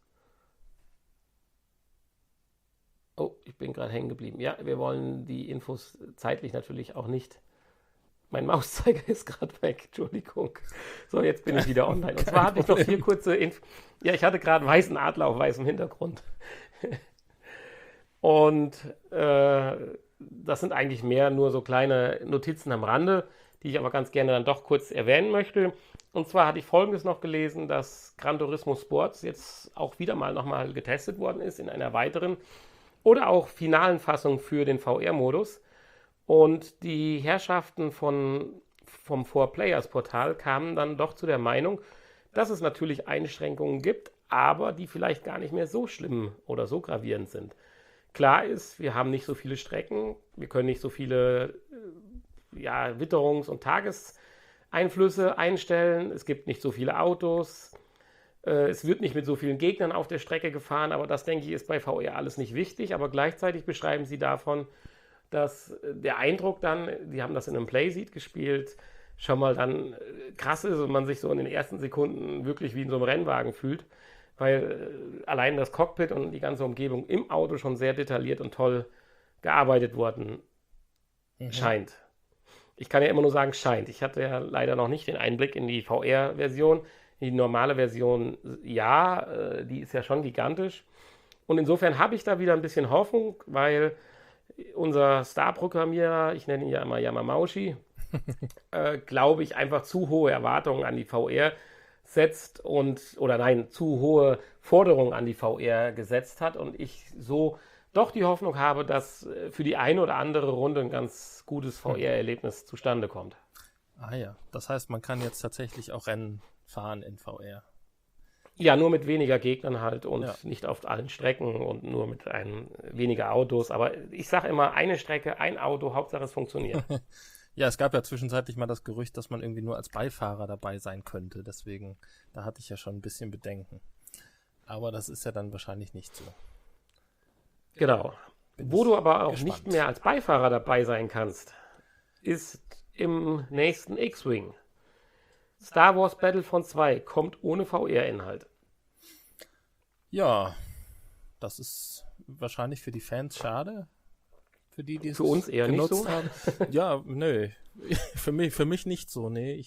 [SPEAKER 1] Oh, ich bin gerade hängen geblieben. Ja, wir wollen die Infos zeitlich natürlich auch nicht. Mein Mauszeiger ist gerade weg, Entschuldigung. So, jetzt bin ich wieder online. Und zwar hatte ich noch 4 kurze Infos. Ja, ich hatte gerade einen weißen Adler auf weißem Hintergrund. Und das sind eigentlich mehr nur so kleine Notizen am Rande, die ich aber ganz gerne dann doch kurz erwähnen möchte. Und zwar hatte ich Folgendes noch gelesen, dass Gran Turismo Sports jetzt auch wieder mal nochmal getestet worden ist in einer weiteren oder auch finalen Fassung für den VR-Modus. Und die Herrschaften vom 4Players-Portal kamen dann doch zu der Meinung, dass es natürlich Einschränkungen gibt, aber die vielleicht gar nicht mehr so schlimm oder so gravierend sind. Klar ist, wir haben nicht so viele Strecken, wir können nicht so viele Witterungs- und Tageseinflüsse einstellen, es gibt nicht so viele Autos, es wird nicht mit so vielen Gegnern auf der Strecke gefahren, aber das, denke ich, ist bei VR alles nicht wichtig. Aber gleichzeitig beschreiben sie davon, dass der Eindruck dann, die haben das in einem Playseat gespielt, schon mal dann krass ist und man sich so in den ersten Sekunden wirklich wie in so einem Rennwagen fühlt, weil allein das Cockpit und die ganze Umgebung im Auto schon sehr detailliert und toll gearbeitet worden scheint. Ich kann ja immer nur sagen, scheint. Ich hatte ja leider noch nicht den Einblick in die VR-Version. Die normale Version, ja, die ist ja schon gigantisch. Und insofern habe ich da wieder ein bisschen Hoffnung, weil unser Star-Programmierer, ich nenne ihn ja immer Yamamaushi, glaube ich, einfach zu hohe Erwartungen an die VR setzt zu hohe Forderungen an die VR gesetzt hat und ich so doch die Hoffnung habe, dass für die eine oder andere Runde ein ganz gutes VR-Erlebnis zustande kommt.
[SPEAKER 2] Ah ja, das heißt, man kann jetzt tatsächlich auch Rennen fahren in VR.
[SPEAKER 1] Ja, nur mit weniger Gegnern halt und nicht auf allen Strecken und nur mit weniger Autos. Aber ich sage immer, eine Strecke, ein Auto, Hauptsache es funktioniert.
[SPEAKER 2] Ja, es gab ja zwischenzeitlich mal das Gerücht, dass man irgendwie nur als Beifahrer dabei sein könnte. Deswegen, da hatte ich ja schon ein bisschen Bedenken. Aber das ist ja dann wahrscheinlich nicht so.
[SPEAKER 1] Genau. Wo du aber auch nicht mehr als Beifahrer dabei sein kannst, ist im nächsten X-Wing. Star Wars Battlefront 2 kommt ohne VR-Inhalt.
[SPEAKER 2] Ja, das ist wahrscheinlich für die Fans schade. Für die es
[SPEAKER 1] für uns eher
[SPEAKER 2] genutzt
[SPEAKER 1] nicht so.
[SPEAKER 2] haben. Ja, nö. Für mich nicht so, nee.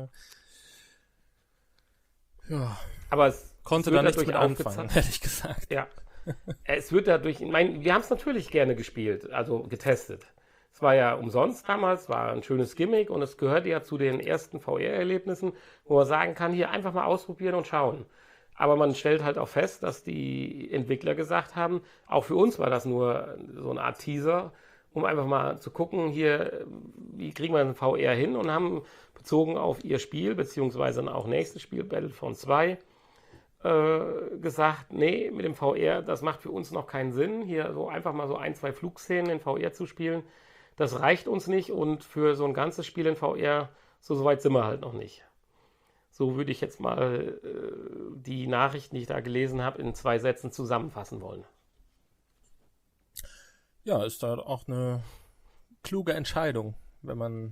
[SPEAKER 1] Aber es
[SPEAKER 2] konnte da nichts mit anfangen, ehrlich gesagt.
[SPEAKER 1] Ja. Es wird dadurch, wir haben es natürlich gerne gespielt, also getestet. Es war ja umsonst damals, war ein schönes Gimmick und es gehört ja zu den ersten VR-Erlebnissen, wo man sagen kann, hier einfach mal ausprobieren und schauen. Aber man stellt halt auch fest, dass die Entwickler gesagt haben, auch für uns war das nur so eine Art Teaser, um einfach mal zu gucken, hier, wie kriegen wir ein VR hin und haben bezogen auf ihr Spiel, beziehungsweise auch nächstes Spiel, Battlefront 2, gesagt, nee, mit dem VR, das macht für uns noch keinen Sinn, hier so einfach mal so 1, 2 Flugszenen in VR zu spielen. Das reicht uns nicht und für so ein ganzes Spiel in VR, so weit sind wir halt noch nicht. So würde ich jetzt mal die Nachrichten, die ich da gelesen habe, in 2 Sätzen zusammenfassen wollen.
[SPEAKER 2] Ja, ist da auch eine kluge Entscheidung, wenn man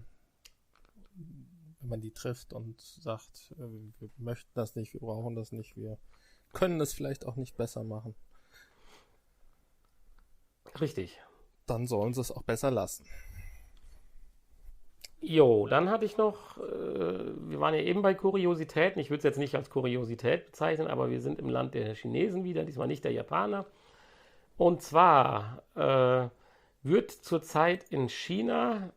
[SPEAKER 2] die trifft und sagt, wir möchten das nicht, wir brauchen das nicht, wir können es vielleicht auch nicht besser machen.
[SPEAKER 1] Richtig.
[SPEAKER 2] Dann sollen sie es auch besser lassen.
[SPEAKER 1] Jo, dann hatte ich noch, wir waren ja eben bei Kuriositäten, ich würde es jetzt nicht als Kuriosität bezeichnen, aber wir sind im Land der Chinesen wieder, diesmal nicht der Japaner. Und zwar wird zurzeit in China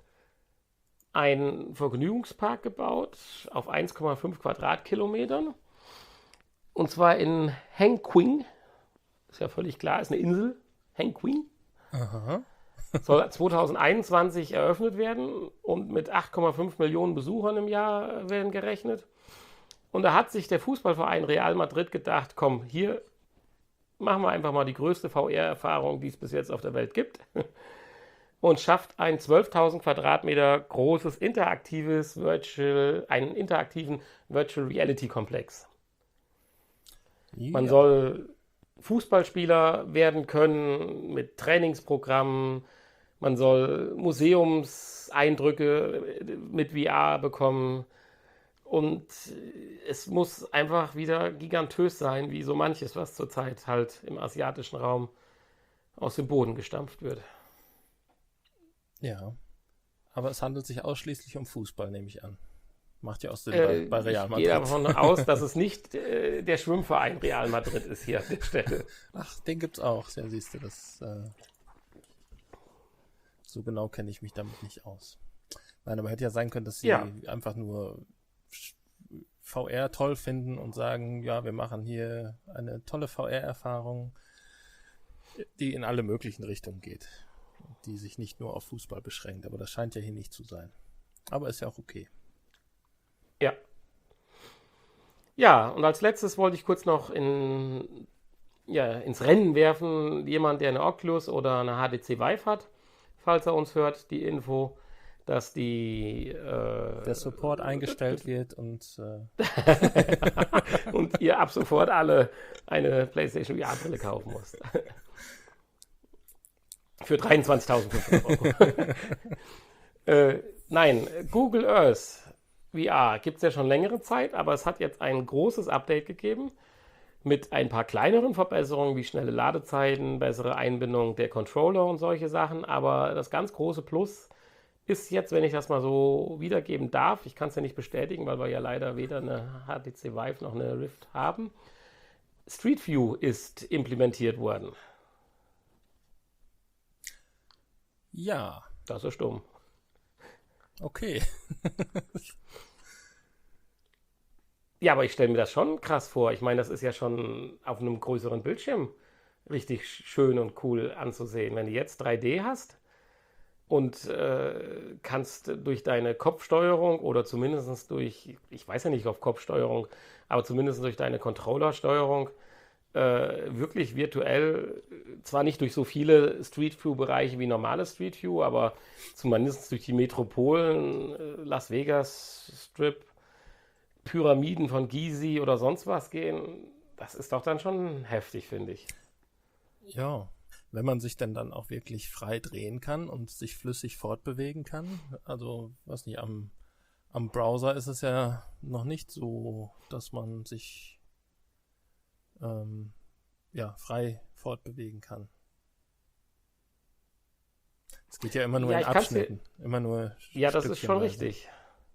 [SPEAKER 1] ein Vergnügungspark gebaut auf 1,5 Quadratkilometern. Und zwar in Hengqin. Ist ja völlig klar, ist eine Insel. Hengqin.
[SPEAKER 2] Aha.
[SPEAKER 1] Soll 2021 eröffnet werden und mit 8,5 Millionen Besuchern im Jahr werden gerechnet. Und da hat sich der Fußballverein Real Madrid gedacht, komm, hier machen wir einfach mal die größte VR-Erfahrung, die es bis jetzt auf der Welt gibt. Und schafft ein 12.000 Quadratmeter großes einen interaktiven Virtual Reality Komplex. Ja. Man soll Fußballspieler werden können mit Trainingsprogrammen, man soll Museumseindrücke mit VR bekommen und es muss einfach wieder gigantös sein, wie so manches, was zurzeit halt im asiatischen Raum aus dem Boden gestampft wird.
[SPEAKER 2] Ja, aber es handelt sich ausschließlich um Fußball, nehme ich an. Macht ja auch Sinn bei Real Madrid.
[SPEAKER 1] Ich gehe davon aus, dass es nicht der Schwimmverein Real Madrid ist hier an der Stelle.
[SPEAKER 2] Ach, den gibt's auch. Ja, siehst du, so genau kenne ich mich damit nicht aus. Nein, aber hätte ja sein können, dass sie einfach nur VR toll finden und sagen, ja, wir machen hier eine tolle VR-Erfahrung, die in alle möglichen Richtungen geht. Die sich nicht nur auf Fußball beschränkt, aber das scheint ja hier nicht zu sein. Aber ist ja auch okay.
[SPEAKER 1] Ja. Ja, und als letztes wollte ich kurz noch in ins Rennen werfen, jemand, der eine Oculus oder eine HTC Vive hat, falls er uns hört, die Info, dass
[SPEAKER 2] der Support eingestellt wird und
[SPEAKER 1] und ihr ab sofort alle eine PlayStation VR-Brille kaufen müsst. Für 23.500 €. Nein, Google Earth VR gibt es ja schon längere Zeit, aber es hat jetzt ein großes Update gegeben mit ein paar kleineren Verbesserungen wie schnelle Ladezeiten, bessere Einbindung der Controller und solche Sachen. Aber das ganz große Plus ist jetzt, wenn ich das mal so wiedergeben darf, ich kann es ja nicht bestätigen, weil wir ja leider weder eine HTC Vive noch eine Rift haben, Street View ist implementiert worden.
[SPEAKER 2] ja,
[SPEAKER 1] Das ist dumm.
[SPEAKER 2] okay.
[SPEAKER 1] Ja, aber ich stelle mir das schon krass vor. Ich meine, das ist ja schon auf einem größeren Bildschirm richtig schön und cool anzusehen. Wenn du jetzt 3D hast und kannst durch deine Kopfsteuerung oder zumindest durch, ich weiß ja nicht auf Kopfsteuerung, aber zumindest durch deine Controllersteuerung wirklich virtuell, zwar nicht durch so viele Street View-Bereiche wie normale Street View, aber zumindest durch die Metropolen, Las Vegas Strip, Pyramiden von Gizeh oder sonst was gehen, das ist doch dann schon heftig, finde ich.
[SPEAKER 2] Ja, wenn man sich denn dann auch wirklich frei drehen kann und sich flüssig fortbewegen kann. Also, weiß nicht, am Browser ist es ja noch nicht so, dass man sich frei fortbewegen kann. Es geht ja immer nur
[SPEAKER 1] Ja,
[SPEAKER 2] in
[SPEAKER 1] ich kann's
[SPEAKER 2] Abschnitten. Immer nur
[SPEAKER 1] Ja, das ist schon
[SPEAKER 2] stückchenweise.
[SPEAKER 1] richtig.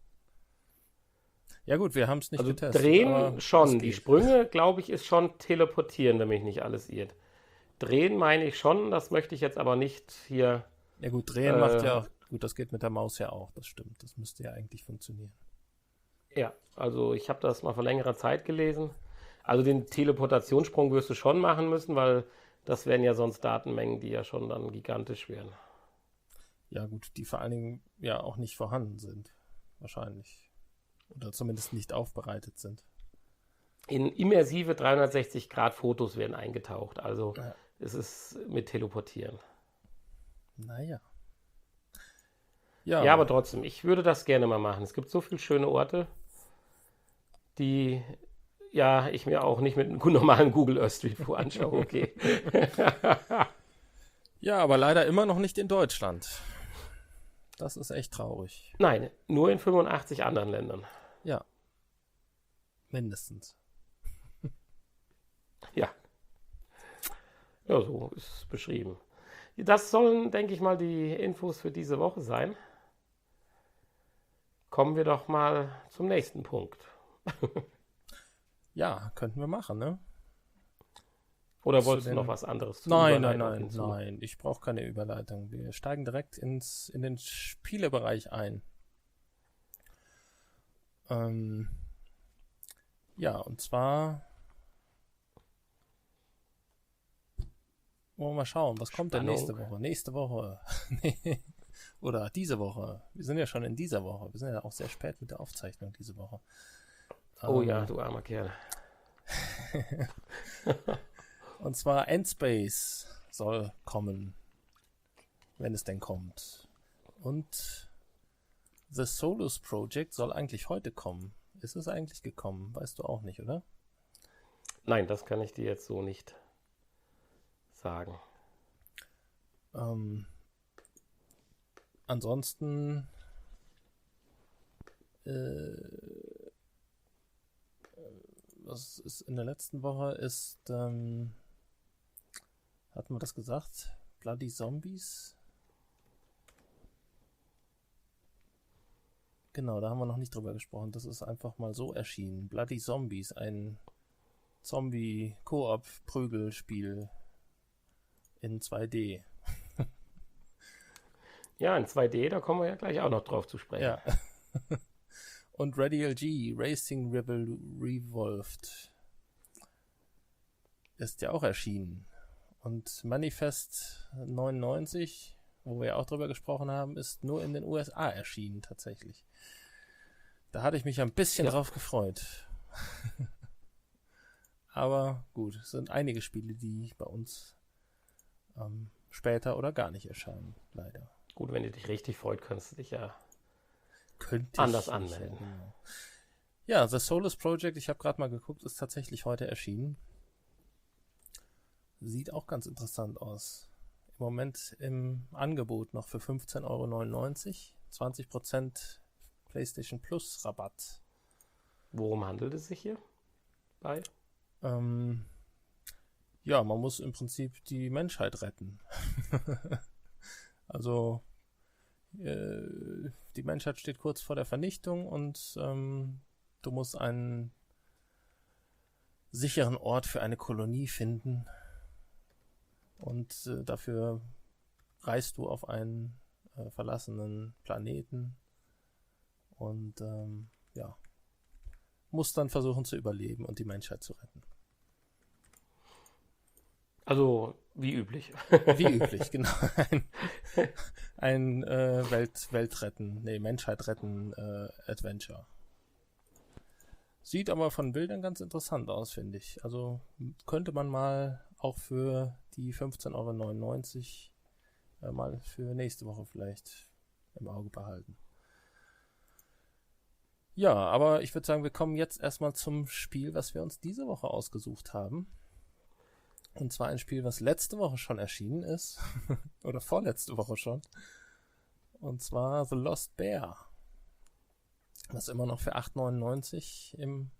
[SPEAKER 2] Ja gut, wir haben es nicht
[SPEAKER 1] Also
[SPEAKER 2] getestet.
[SPEAKER 1] drehen
[SPEAKER 2] aber
[SPEAKER 1] schon.
[SPEAKER 2] es
[SPEAKER 1] Die
[SPEAKER 2] geht.
[SPEAKER 1] Sprünge, glaube ich, ist schon teleportieren, wenn mich nicht alles irrt. Drehen meine ich schon, das möchte ich jetzt aber nicht hier.
[SPEAKER 2] Ja gut, drehen macht ja, gut, das geht mit der Maus ja auch, das stimmt. Das müsste ja eigentlich funktionieren.
[SPEAKER 1] Ja, also ich habe das mal vor längerer Zeit gelesen. Also den Teleportationssprung wirst du schon machen müssen, weil das wären ja sonst Datenmengen, die ja schon dann gigantisch wären.
[SPEAKER 2] Ja gut, die vor allen Dingen ja auch nicht vorhanden sind. Wahrscheinlich. Oder zumindest nicht aufbereitet sind.
[SPEAKER 1] In immersive 360-Grad-Fotos werden eingetaucht. Also
[SPEAKER 2] Ja.
[SPEAKER 1] es ist mit Teleportieren.
[SPEAKER 2] Naja.
[SPEAKER 1] Ja, aber trotzdem, ich würde das gerne mal machen. Es gibt so viele schöne Orte, die ja ich mir auch nicht mit einem normalen Google Earth Street View anschaue. Okay.
[SPEAKER 2] Ja, aber leider immer noch nicht in Deutschland. Das ist echt traurig.
[SPEAKER 1] Nein, nur in 85 anderen Ländern.
[SPEAKER 2] Ja. Mindestens.
[SPEAKER 1] Ja. Ja, so ist es beschrieben. Das sollen, denke ich mal, die Infos für diese Woche sein. Kommen wir doch mal zum nächsten Punkt.
[SPEAKER 2] Ja, könnten wir machen, ne?
[SPEAKER 1] Oder
[SPEAKER 2] Zu
[SPEAKER 1] wolltest du
[SPEAKER 2] den-
[SPEAKER 1] noch was anderes zu
[SPEAKER 2] Nein,
[SPEAKER 1] Überleitung hinzu?
[SPEAKER 2] nein. Ich brauche keine Überleitung. Wir steigen direkt in den Spielebereich ein. Ja, und zwar wollen wir mal schauen, was kommt denn nächste
[SPEAKER 1] Spannung.
[SPEAKER 2] Woche? Nächste Woche. Nee. Oder diese Woche. Wir sind ja schon in dieser Woche. Wir sind ja auch sehr spät mit der Aufzeichnung diese Woche.
[SPEAKER 1] Oh ja, du armer Kerl.
[SPEAKER 2] Und zwar Endspace soll kommen, wenn es denn kommt. Und The Solus Project soll eigentlich heute kommen. Ist es eigentlich gekommen? Weißt du auch nicht, oder?
[SPEAKER 1] Nein, das kann ich dir jetzt so nicht sagen.
[SPEAKER 2] Ansonsten was ist in der letzten Woche ist, hatten wir das gesagt? Bloody Zombies? Genau, da haben wir noch nicht drüber gesprochen. Das ist einfach mal so erschienen. Bloody Zombies, ein Zombie-Koop-Prügelspiel in 2D.
[SPEAKER 1] Ja, in 2D, da kommen wir ja gleich auch noch drauf zu sprechen.
[SPEAKER 2] Ja. Und RadialG, Racing Revolved, ist ja auch erschienen. Und Manifest 99, wo wir ja auch drüber gesprochen haben, ist nur in den USA erschienen tatsächlich. Da hatte ich mich ein bisschen drauf gefreut. aber gut, es sind einige Spiele, die bei uns später oder gar nicht erscheinen, leider.
[SPEAKER 1] Gut, wenn du dich richtig freut, kannst du dich ja
[SPEAKER 2] Könnte
[SPEAKER 1] anders
[SPEAKER 2] ich,
[SPEAKER 1] anmelden.
[SPEAKER 2] Genau. Ja, The Solus Project, ich habe gerade mal geguckt, ist tatsächlich heute erschienen. Sieht auch ganz interessant aus. Im Moment im Angebot noch für 15,99 €, 20% PlayStation Plus Rabatt.
[SPEAKER 1] Worum handelt es sich hier bei?
[SPEAKER 2] Ja, man muss im Prinzip die Menschheit retten. Also die Menschheit steht kurz vor der Vernichtung und du musst einen sicheren Ort für eine Kolonie finden. Und dafür reist du auf einen verlassenen Planeten und ja, musst dann versuchen zu überleben und die Menschheit zu retten.
[SPEAKER 1] Also, wie üblich.
[SPEAKER 2] Wie üblich, genau. Ein Menschheit retten Adventure. Sieht aber von Bildern ganz interessant aus, finde ich. Also könnte man mal auch für die 15,99 € mal für nächste Woche vielleicht im Auge behalten. Ja, aber ich würde sagen, wir kommen jetzt erstmal zum Spiel, was wir uns diese Woche ausgesucht haben. Und zwar ein Spiel, was letzte Woche schon erschienen ist. Oder vorletzte Woche schon. Und zwar The Lost Bear. Was immer noch für 8,99 €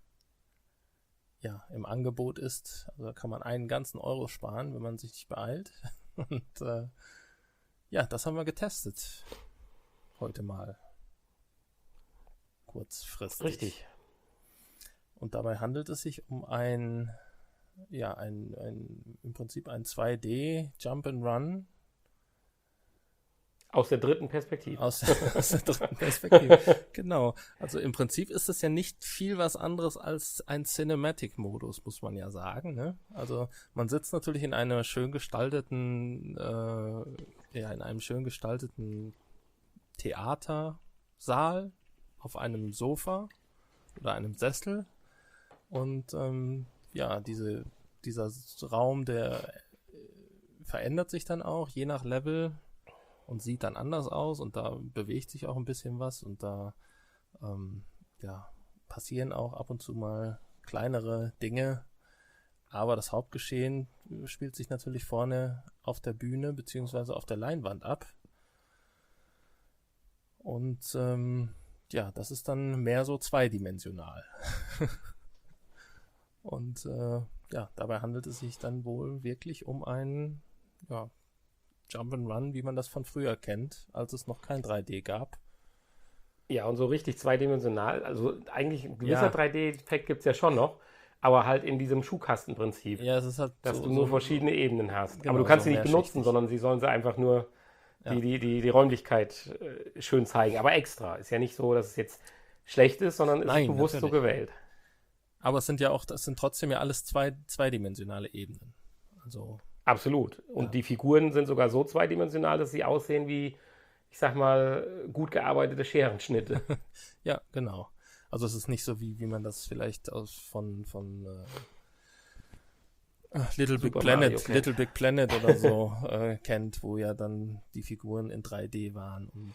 [SPEAKER 2] im Angebot ist. Also da kann man einen ganzen Euro sparen, wenn man sich nicht beeilt. Und ja, das haben wir getestet. Heute mal. Kurzfristig.
[SPEAKER 1] Richtig.
[SPEAKER 2] Und dabei handelt es sich um im Prinzip ein 2D Jump and Run.
[SPEAKER 1] Aus der dritten Perspektive.
[SPEAKER 2] Aus der dritten Perspektive. Genau. Also im Prinzip ist es ja nicht viel was anderes als ein Cinematic-Modus, muss man ja sagen. Ne? Also man sitzt natürlich in einer schön gestalteten, in einem schön gestalteten Theatersaal auf einem Sofa oder einem Sessel. Und dieser Raum, der verändert sich dann auch je nach Level und sieht dann anders aus und da bewegt sich auch ein bisschen was und da passieren auch ab und zu mal kleinere Dinge, aber das Hauptgeschehen spielt sich natürlich vorne auf der Bühne beziehungsweise auf der Leinwand ab und das ist dann mehr so zweidimensional. Und dabei handelt es sich dann wohl wirklich um einen Jump'n'Run, wie man das von früher kennt, als es noch kein 3D gab.
[SPEAKER 1] Ja, und so richtig zweidimensional, also eigentlich ein gewisser 3D-Effekt gibt es ja schon noch, aber halt in diesem Schuhkastenprinzip,
[SPEAKER 2] Ja, es ist halt
[SPEAKER 1] dass du nur verschiedene Ebenen hast.
[SPEAKER 2] Genau,
[SPEAKER 1] aber du kannst
[SPEAKER 2] so
[SPEAKER 1] sie nicht benutzen, sondern sie sollen einfach nur die Räumlichkeit schön zeigen, aber extra. Ist ja nicht so, dass es jetzt schlecht ist, sondern ist bewusst so gewählt.
[SPEAKER 2] Aber das sind trotzdem ja alles zweidimensionale Ebenen. Also
[SPEAKER 1] absolut. Und die Figuren sind sogar so zweidimensional, dass sie aussehen wie, ich sag mal, gut gearbeitete Scherenschnitte.
[SPEAKER 2] Ja, genau. Also es ist nicht so, wie man das vielleicht von Little Big Planet oder so kennt, wo ja dann die Figuren in 3D waren und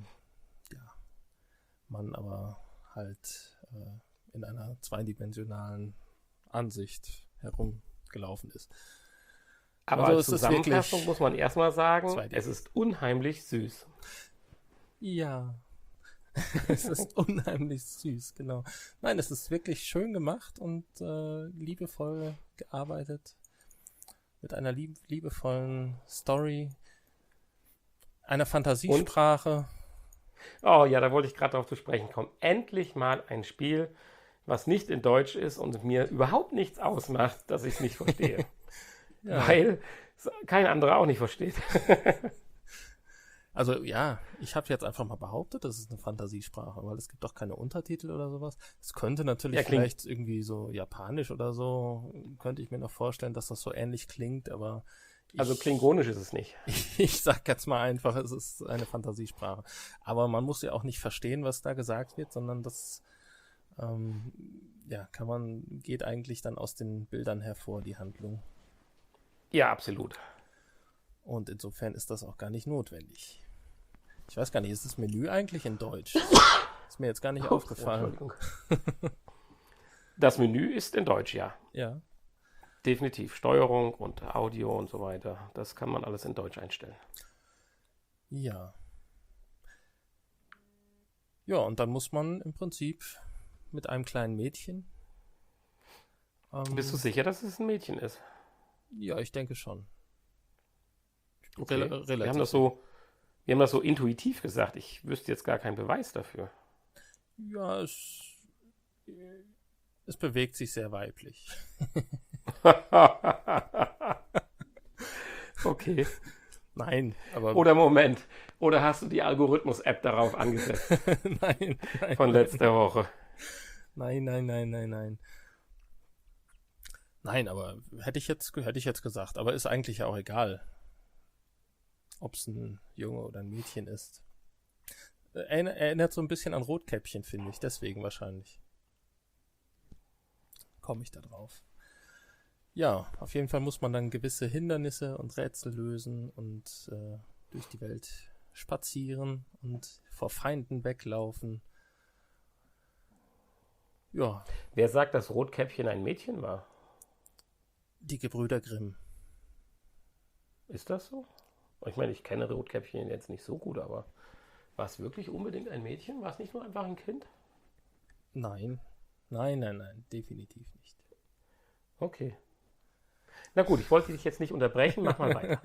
[SPEAKER 2] man aber halt in einer zweidimensionalen Ansicht herumgelaufen ist.
[SPEAKER 1] Aber
[SPEAKER 2] also
[SPEAKER 1] als Zusammenfassung muss man erstmal sagen,
[SPEAKER 2] 2D.
[SPEAKER 1] Es ist unheimlich süß.
[SPEAKER 2] Ja, es ist unheimlich süß, genau. Nein, es ist wirklich schön gemacht und liebevoll gearbeitet. Mit einer liebevollen Story, einer Fantasiesprache.
[SPEAKER 1] Oh ja, da wollte ich gerade darauf zu sprechen kommen. Endlich mal ein Spiel, was nicht in Deutsch ist und mir überhaupt nichts ausmacht, dass ich es nicht verstehe.
[SPEAKER 2] Ja.
[SPEAKER 1] Weil kein anderer auch nicht versteht.
[SPEAKER 2] Also ja, ich habe jetzt einfach mal behauptet, das ist eine Fantasiesprache, weil es gibt doch keine Untertitel oder sowas. Es könnte natürlich vielleicht irgendwie so japanisch oder so, könnte ich mir noch vorstellen, dass das so ähnlich klingt, aber
[SPEAKER 1] also klingonisch ist es nicht.
[SPEAKER 2] Ich sag jetzt mal einfach, es ist eine Fantasiesprache. Aber man muss ja auch nicht verstehen, was da gesagt wird, sondern das Ja, geht eigentlich dann aus den Bildern hervor, die Handlung.
[SPEAKER 1] Ja, absolut.
[SPEAKER 2] Und insofern ist das auch gar nicht notwendig. Ich weiß gar nicht, ist das Menü eigentlich in Deutsch? Ist mir jetzt gar nicht aufgefallen.
[SPEAKER 1] Entschuldigung. Das Menü ist in Deutsch, ja.
[SPEAKER 2] Ja.
[SPEAKER 1] Definitiv. Steuerung und Audio und so weiter. Das kann man alles in Deutsch einstellen.
[SPEAKER 2] Ja. Ja, und dann muss man im Prinzip mit einem kleinen Mädchen.
[SPEAKER 1] Bist du sicher, dass es ein Mädchen ist?
[SPEAKER 2] Ja, ich denke schon.
[SPEAKER 1] Okay.
[SPEAKER 2] Relativ.
[SPEAKER 1] Wir haben das so intuitiv gesagt. Ich wüsste jetzt gar keinen Beweis dafür.
[SPEAKER 2] Ja, es bewegt sich sehr weiblich.
[SPEAKER 1] Okay.
[SPEAKER 2] Nein, aber...
[SPEAKER 1] Oder Moment. Oder hast du die Algorithmus-App darauf angesetzt?
[SPEAKER 2] Nein.
[SPEAKER 1] Von letzter Woche.
[SPEAKER 2] Nein. Nein, aber hätte ich jetzt gesagt. Aber ist eigentlich auch egal, ob es ein Junge oder ein Mädchen ist. Erinnert so ein bisschen an Rotkäppchen, finde ich. Deswegen wahrscheinlich. Komme ich da drauf. Ja, auf jeden Fall muss man dann gewisse Hindernisse und Rätsel lösen und durch die Welt spazieren und vor Feinden weglaufen. Ja.
[SPEAKER 1] Wer sagt, dass Rotkäppchen ein Mädchen war?
[SPEAKER 2] Die Gebrüder Grimm.
[SPEAKER 1] Ist das so? Ich meine, ich kenne Rotkäppchen jetzt nicht so gut, aber war es wirklich unbedingt ein Mädchen? War es nicht nur einfach ein Kind?
[SPEAKER 2] Nein, definitiv nicht.
[SPEAKER 1] Okay. Na gut, ich wollte dich jetzt nicht unterbrechen, mach mal weiter.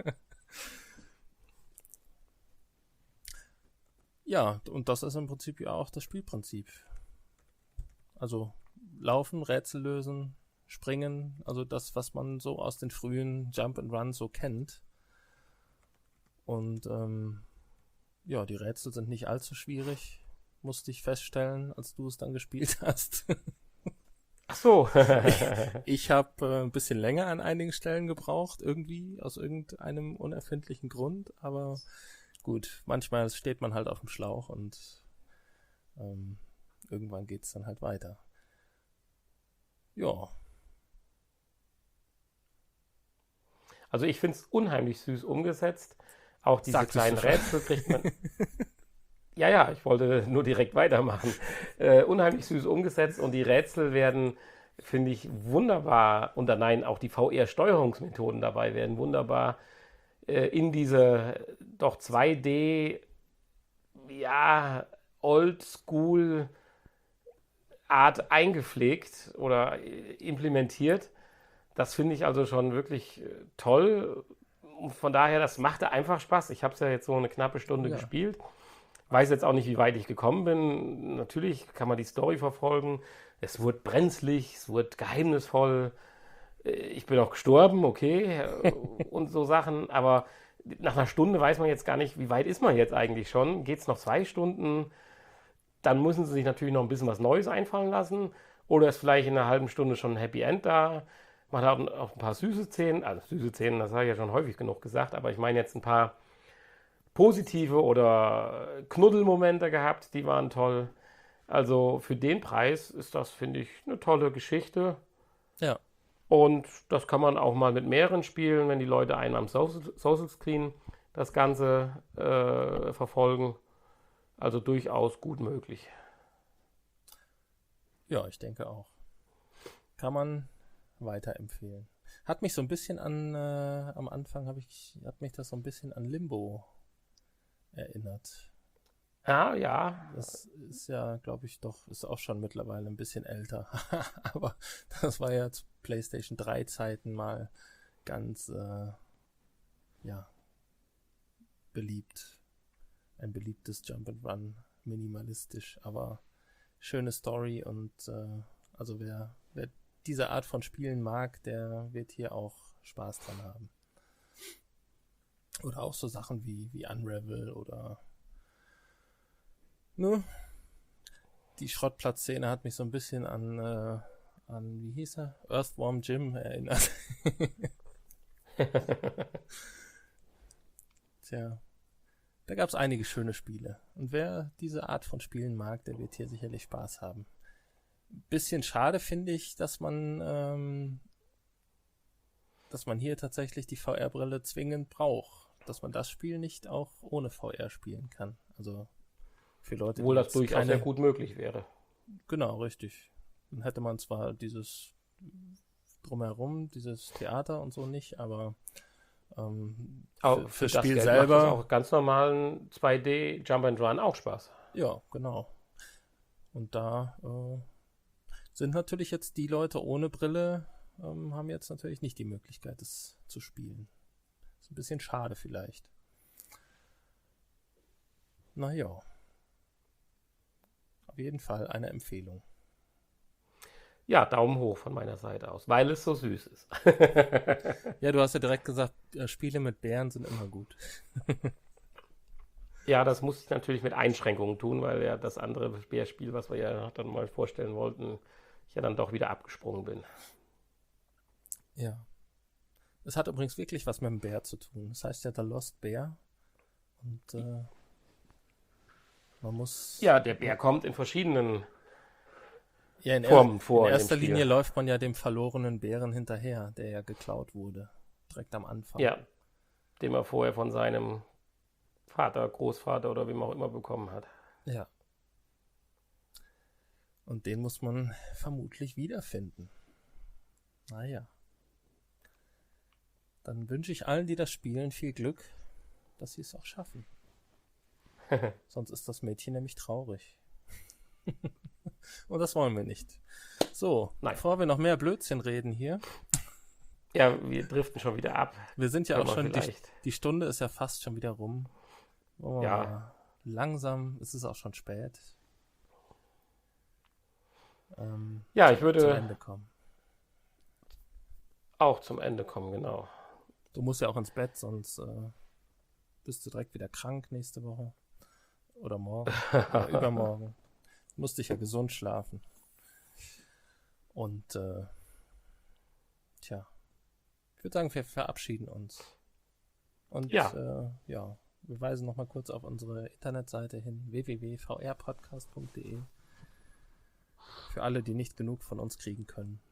[SPEAKER 2] Ja, und das ist im Prinzip ja auch das Spielprinzip. Also laufen, Rätsel lösen, springen, also das, was man so aus den frühen Jump and Run so kennt. Und ja, die Rätsel sind nicht allzu schwierig, musste ich feststellen, als du es dann gespielt hast.
[SPEAKER 1] Ach so.
[SPEAKER 2] Ich habe ein bisschen länger an einigen Stellen gebraucht, irgendwie, aus irgendeinem unerfindlichen Grund, aber gut, manchmal steht man halt auf dem Schlauch und irgendwann geht es dann halt weiter. Ja.
[SPEAKER 1] Also ich finde es unheimlich süß umgesetzt. Auch diese
[SPEAKER 2] Sagtest
[SPEAKER 1] kleinen
[SPEAKER 2] du schon?
[SPEAKER 1] Rätsel kriegt man... Ja, ich wollte nur direkt weitermachen. Unheimlich süß umgesetzt und die Rätsel werden, finde ich, wunderbar, und nein, auch die VR-Steuerungsmethoden dabei werden wunderbar in diese doch 2D, ja, Oldschool Art eingepflegt oder implementiert. Das finde ich also schon wirklich toll. Und von daher, das machte einfach Spaß. Ich habe es ja jetzt so eine knappe Stunde
[SPEAKER 2] Ja.
[SPEAKER 1] gespielt. Weiß jetzt auch nicht, wie weit ich gekommen bin. Natürlich kann man die Story verfolgen. Es wurde brenzlig, es wurde geheimnisvoll. Ich bin auch gestorben, okay, und so Sachen. Aber nach einer Stunde weiß man jetzt gar nicht, wie weit ist man jetzt eigentlich schon. Geht es noch 2 Stunden? Dann müssen sie sich natürlich noch ein bisschen was Neues einfallen lassen. Oder ist vielleicht in einer halben Stunde schon ein Happy End da? Man hat auch ein paar süße Szenen. Also süße Szenen, das habe ich ja schon häufig genug gesagt. Aber ich meine jetzt ein paar positive oder Knuddelmomente gehabt, die waren toll. Also für den Preis ist das, finde ich, eine tolle Geschichte.
[SPEAKER 2] Ja.
[SPEAKER 1] Und das kann man auch mal mit mehreren spielen, wenn die Leute einen am Social Screen das Ganze verfolgen. Also durchaus gut möglich.
[SPEAKER 2] Ja, ich denke auch. Kann man weiterempfehlen. Hat mich so ein bisschen am Anfang hat mich das so ein bisschen an Limbo erinnert.
[SPEAKER 1] Ah, ja.
[SPEAKER 2] Das ist ja, glaube ich, ist auch schon mittlerweile ein bisschen älter. Aber das war ja zu PlayStation 3 Zeiten mal ganz, beliebt. Ein beliebtes Jump and Run, minimalistisch, aber schöne Story und also wer diese Art von Spielen mag, der wird hier auch Spaß dran haben. Oder auch so Sachen wie Unravel oder die Schrottplatzszene hat mich so ein bisschen an wie hieß er? Earthworm Jim erinnert. Tja, da gab es einige schöne Spiele. Und wer diese Art von Spielen mag, der wird hier sicherlich Spaß haben. Bisschen schade finde ich, dass man hier tatsächlich die VR-Brille zwingend braucht. Dass man das Spiel nicht auch ohne VR spielen kann. Also für Leute,
[SPEAKER 1] Obwohl
[SPEAKER 2] die
[SPEAKER 1] das
[SPEAKER 2] jetzt
[SPEAKER 1] durchaus sehr gut möglich wäre.
[SPEAKER 2] Genau, richtig. Dann hätte man zwar dieses Drumherum, dieses Theater und so nicht, aber
[SPEAKER 1] Für das
[SPEAKER 2] Spiel
[SPEAKER 1] Geld
[SPEAKER 2] selber.
[SPEAKER 1] macht das auch ganz normalen 2D Jump and Run auch Spaß.
[SPEAKER 2] Ja, genau. Und da sind natürlich jetzt die Leute ohne Brille, haben jetzt natürlich nicht die Möglichkeit, das zu spielen. Ist ein bisschen schade vielleicht. Naja. Auf jeden Fall eine Empfehlung.
[SPEAKER 1] Ja, Daumen hoch von meiner Seite aus, weil es so süß ist.
[SPEAKER 2] Ja, du hast ja direkt gesagt, Spiele mit Bären sind immer gut.
[SPEAKER 1] Ja, das muss ich natürlich mit Einschränkungen tun, weil ja das andere Bärspiel, was wir ja dann mal vorstellen wollten, ich ja dann doch wieder abgesprungen bin.
[SPEAKER 2] Ja. Es hat übrigens wirklich was mit dem Bär zu tun. Das heißt ja The Lost Bear. Und man muss...
[SPEAKER 1] Ja, der Bär kommt in verschiedenen
[SPEAKER 2] Ja,
[SPEAKER 1] Formen vor.
[SPEAKER 2] In erster
[SPEAKER 1] dem Spiel.
[SPEAKER 2] Linie läuft man ja dem verlorenen Bären hinterher, der ja geklaut wurde. Direkt am Anfang.
[SPEAKER 1] Ja, den er vorher von seinem Vater, Großvater oder wem auch immer bekommen hat.
[SPEAKER 2] Ja. Und den muss man vermutlich wiederfinden. Naja. Dann wünsche ich allen, die das spielen, viel Glück, dass sie es auch schaffen. Sonst ist das Mädchen nämlich traurig. Und das wollen wir nicht. So,
[SPEAKER 1] Nein.
[SPEAKER 2] Bevor wir noch mehr Blödsinn reden hier.
[SPEAKER 1] Ja, wir driften schon wieder ab.
[SPEAKER 2] Wir sind ja
[SPEAKER 1] Können
[SPEAKER 2] auch
[SPEAKER 1] wir
[SPEAKER 2] schon, die Stunde ist ja fast schon wieder rum. Oh,
[SPEAKER 1] Ja.
[SPEAKER 2] Langsam ist es auch schon spät.
[SPEAKER 1] Ja, ich
[SPEAKER 2] Zum
[SPEAKER 1] würde
[SPEAKER 2] Ende kommen.
[SPEAKER 1] auch zum Ende kommen, genau.
[SPEAKER 2] Du musst ja auch ins Bett, sonst bist du direkt wieder krank nächste Woche. Oder morgen. Oder übermorgen. Du musst dich ja gesund schlafen. Und tja. Ich würde sagen, wir verabschieden uns. Und
[SPEAKER 1] Ja.
[SPEAKER 2] wir weisen nochmal kurz auf unsere Internetseite hin, www.vrpodcast.de. Für alle, die nicht genug von uns kriegen können.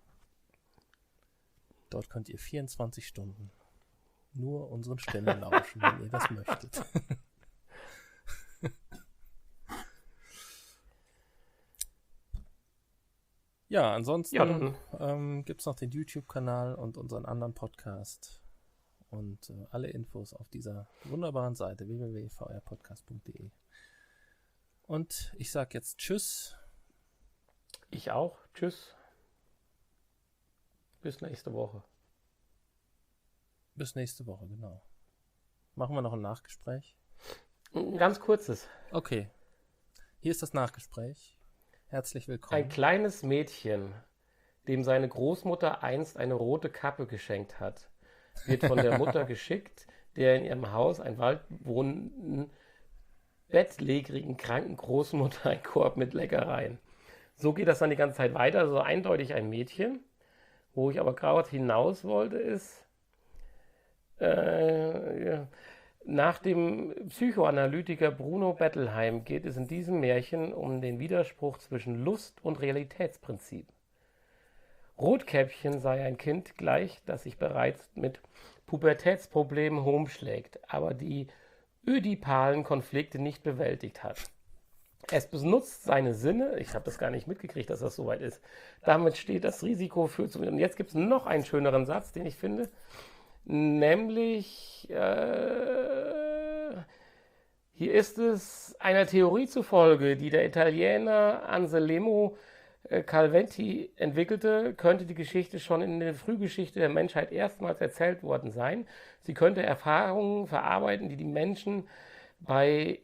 [SPEAKER 2] Dort könnt ihr 24 Stunden nur unseren Stimmen lauschen, wenn ihr das möchtet. Ja, ansonsten
[SPEAKER 1] Ja,
[SPEAKER 2] gibt es noch den YouTube-Kanal und unseren anderen Podcast. Und alle Infos auf dieser wunderbaren Seite www.vrpodcast.de. Und ich sage jetzt Tschüss.
[SPEAKER 1] Ich auch. Tschüss. Bis nächste Woche.
[SPEAKER 2] Bis nächste Woche, genau. Machen wir noch ein Nachgespräch?
[SPEAKER 1] Ein ganz kurzes.
[SPEAKER 2] Okay. Hier ist das Nachgespräch. Herzlich willkommen.
[SPEAKER 1] Ein kleines Mädchen, dem seine Großmutter einst eine rote Kappe geschenkt hat, wird von der Mutter geschickt, der in ihrem Haus einen waldwohnenden, bettlägerigen, kranken Großmutter einen Korb mit Leckereien. So geht das dann die ganze Zeit weiter, so eindeutig ein Mädchen. Wo ich aber gerade hinaus wollte, ist, nach dem Psychoanalytiker Bruno Bettelheim geht es in diesem Märchen um den Widerspruch zwischen Lust und Realitätsprinzip. Rotkäppchen sei ein Kind gleich, das sich bereits mit Pubertätsproblemen herumschlägt, aber die ödipalen Konflikte nicht bewältigt hat. Es benutzt seine Sinne, ich habe das gar nicht mitgekriegt, dass das soweit ist. Damit steht das Risiko für... Und jetzt gibt es noch einen schöneren Satz, den ich finde, nämlich, hier ist es einer Theorie zufolge, die der Italiener Anselmo Calventi entwickelte, könnte die Geschichte schon in der Frühgeschichte der Menschheit erstmals erzählt worden sein. Sie könnte Erfahrungen verarbeiten, die die Menschen bei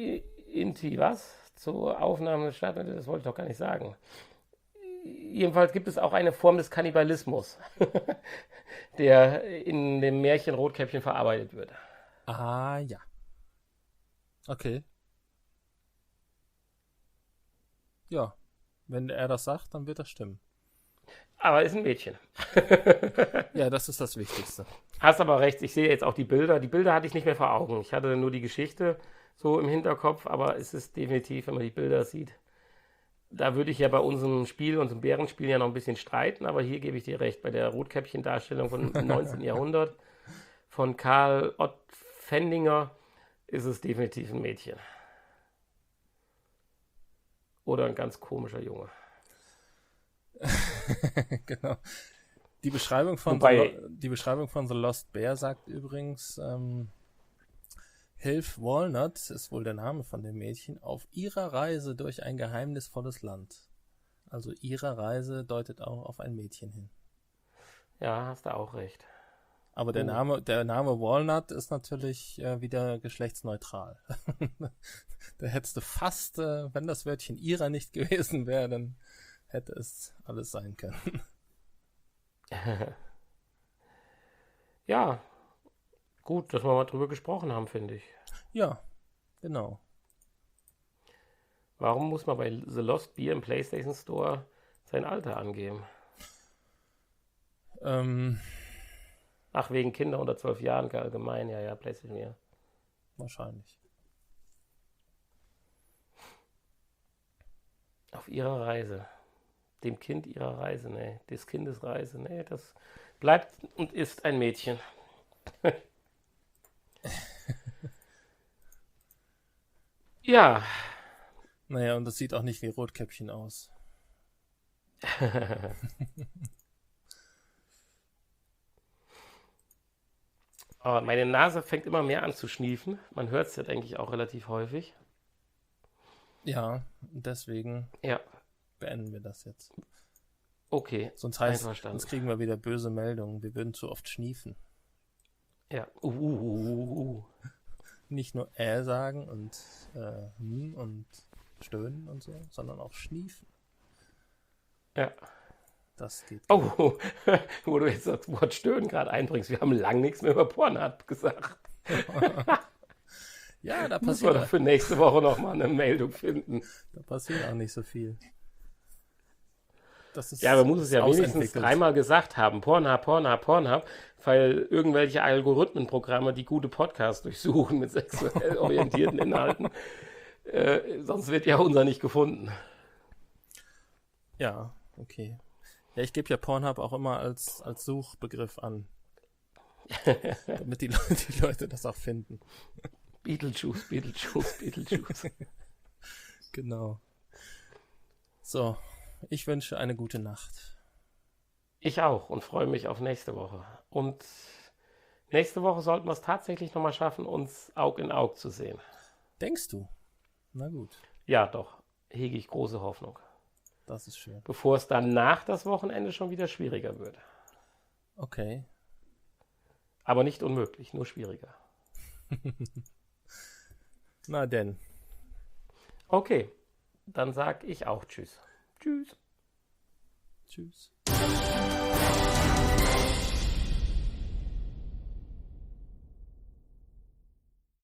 [SPEAKER 1] zur Aufnahme des Staates, das wollte ich doch gar nicht sagen. Jedenfalls gibt es auch eine Form des Kannibalismus, der in dem Märchen Rotkäppchen verarbeitet wird.
[SPEAKER 2] Ah, ja. Okay. Ja, wenn er das sagt, dann wird das stimmen.
[SPEAKER 1] Aber ist ein Mädchen.
[SPEAKER 2] Ja, das ist das Wichtigste.
[SPEAKER 1] Hast aber recht, ich sehe jetzt auch die Bilder. Die Bilder hatte ich nicht mehr vor Augen. Ich hatte nur die Geschichte so im Hinterkopf, aber es ist definitiv, wenn man die Bilder sieht, Da würde ich ja bei unserem Bärenspiel ja noch ein bisschen streiten, aber hier gebe ich dir recht, bei der Rotkäppchen-Darstellung vom 19. Jahrhundert von Karl Ott Fendinger ist es definitiv ein Mädchen. Oder ein ganz komischer Junge.
[SPEAKER 2] Genau. Die Beschreibung von The Lost Bear sagt übrigens, Hilf Walnut ist wohl der Name von dem Mädchen, auf ihrer Reise durch ein geheimnisvolles Land. Also ihre Reise deutet auch auf ein Mädchen hin.
[SPEAKER 1] Ja, hast du auch recht.
[SPEAKER 2] Aber der Name Walnut ist natürlich wieder geschlechtsneutral. Da hättest du fast, wenn das Wörtchen ihrer nicht gewesen wäre, dann hätte es alles sein können.
[SPEAKER 1] Ja, gut, dass wir mal drüber gesprochen haben, finde ich.
[SPEAKER 2] Ja, genau.
[SPEAKER 1] Warum muss man bei The Lost Beer im PlayStation Store sein Alter angeben? Ach, wegen Kinder unter 12 Jahren allgemein, ja, PlayStation, ja.
[SPEAKER 2] Wahrscheinlich.
[SPEAKER 1] Auf ihrer Reise. Dem Kind ihrer Reise, ne. Des Kindes Reise, ne. Das bleibt und ist ein Mädchen. Ja.
[SPEAKER 2] Naja, und das sieht auch nicht wie Rotkäppchen aus.
[SPEAKER 1] Aber meine Nase fängt immer mehr an zu schniefen. Man hört es ja, denke ich, auch relativ häufig.
[SPEAKER 2] Ja, deswegen
[SPEAKER 1] Ja.
[SPEAKER 2] beenden wir das jetzt.
[SPEAKER 1] Okay,
[SPEAKER 2] Sonst
[SPEAKER 1] einverstanden.
[SPEAKER 2] sonst kriegen wir wieder böse Meldungen. Wir würden zu oft schniefen.
[SPEAKER 1] Ja.
[SPEAKER 2] Nicht nur sagen und und stöhnen und so, sondern auch schniefen.
[SPEAKER 1] Ja.
[SPEAKER 2] Das geht.
[SPEAKER 1] Oh, wo du jetzt das Wort Stöhnen gerade einbringst. Wir haben lang nichts mehr über Pornhub gesagt.
[SPEAKER 2] Ja, da
[SPEAKER 1] Müssen wir doch für nächste Woche nochmal eine Meldung finden.
[SPEAKER 2] Da passiert auch nicht so viel. Das ist
[SPEAKER 1] Ja, man muss es ja wenigstens dreimal gesagt haben. Pornhub, weil irgendwelche Algorithmenprogramme die gute Podcasts durchsuchen mit sexuell orientierten Inhalten. Sonst wird ja unser nicht gefunden.
[SPEAKER 2] Ja, okay. Ja, ich gebe ja Pornhub auch immer als Suchbegriff an. Damit die Leute das auch finden.
[SPEAKER 1] Beetlejuice.
[SPEAKER 2] Genau. So, ich wünsche eine gute Nacht.
[SPEAKER 1] Ich auch und freue mich auf nächste Woche. Und nächste Woche sollten wir es tatsächlich nochmal schaffen, uns Aug in Aug zu sehen.
[SPEAKER 2] Denkst du? Na gut.
[SPEAKER 1] Ja, doch. Hege ich große Hoffnung.
[SPEAKER 2] Das ist schön.
[SPEAKER 1] Bevor es dann nach das Wochenende schon wieder schwieriger wird.
[SPEAKER 2] Okay.
[SPEAKER 1] Aber nicht unmöglich, nur schwieriger.
[SPEAKER 2] Na denn.
[SPEAKER 1] Okay, dann sag ich auch Tschüss. Tschüss.
[SPEAKER 2] Tschüss.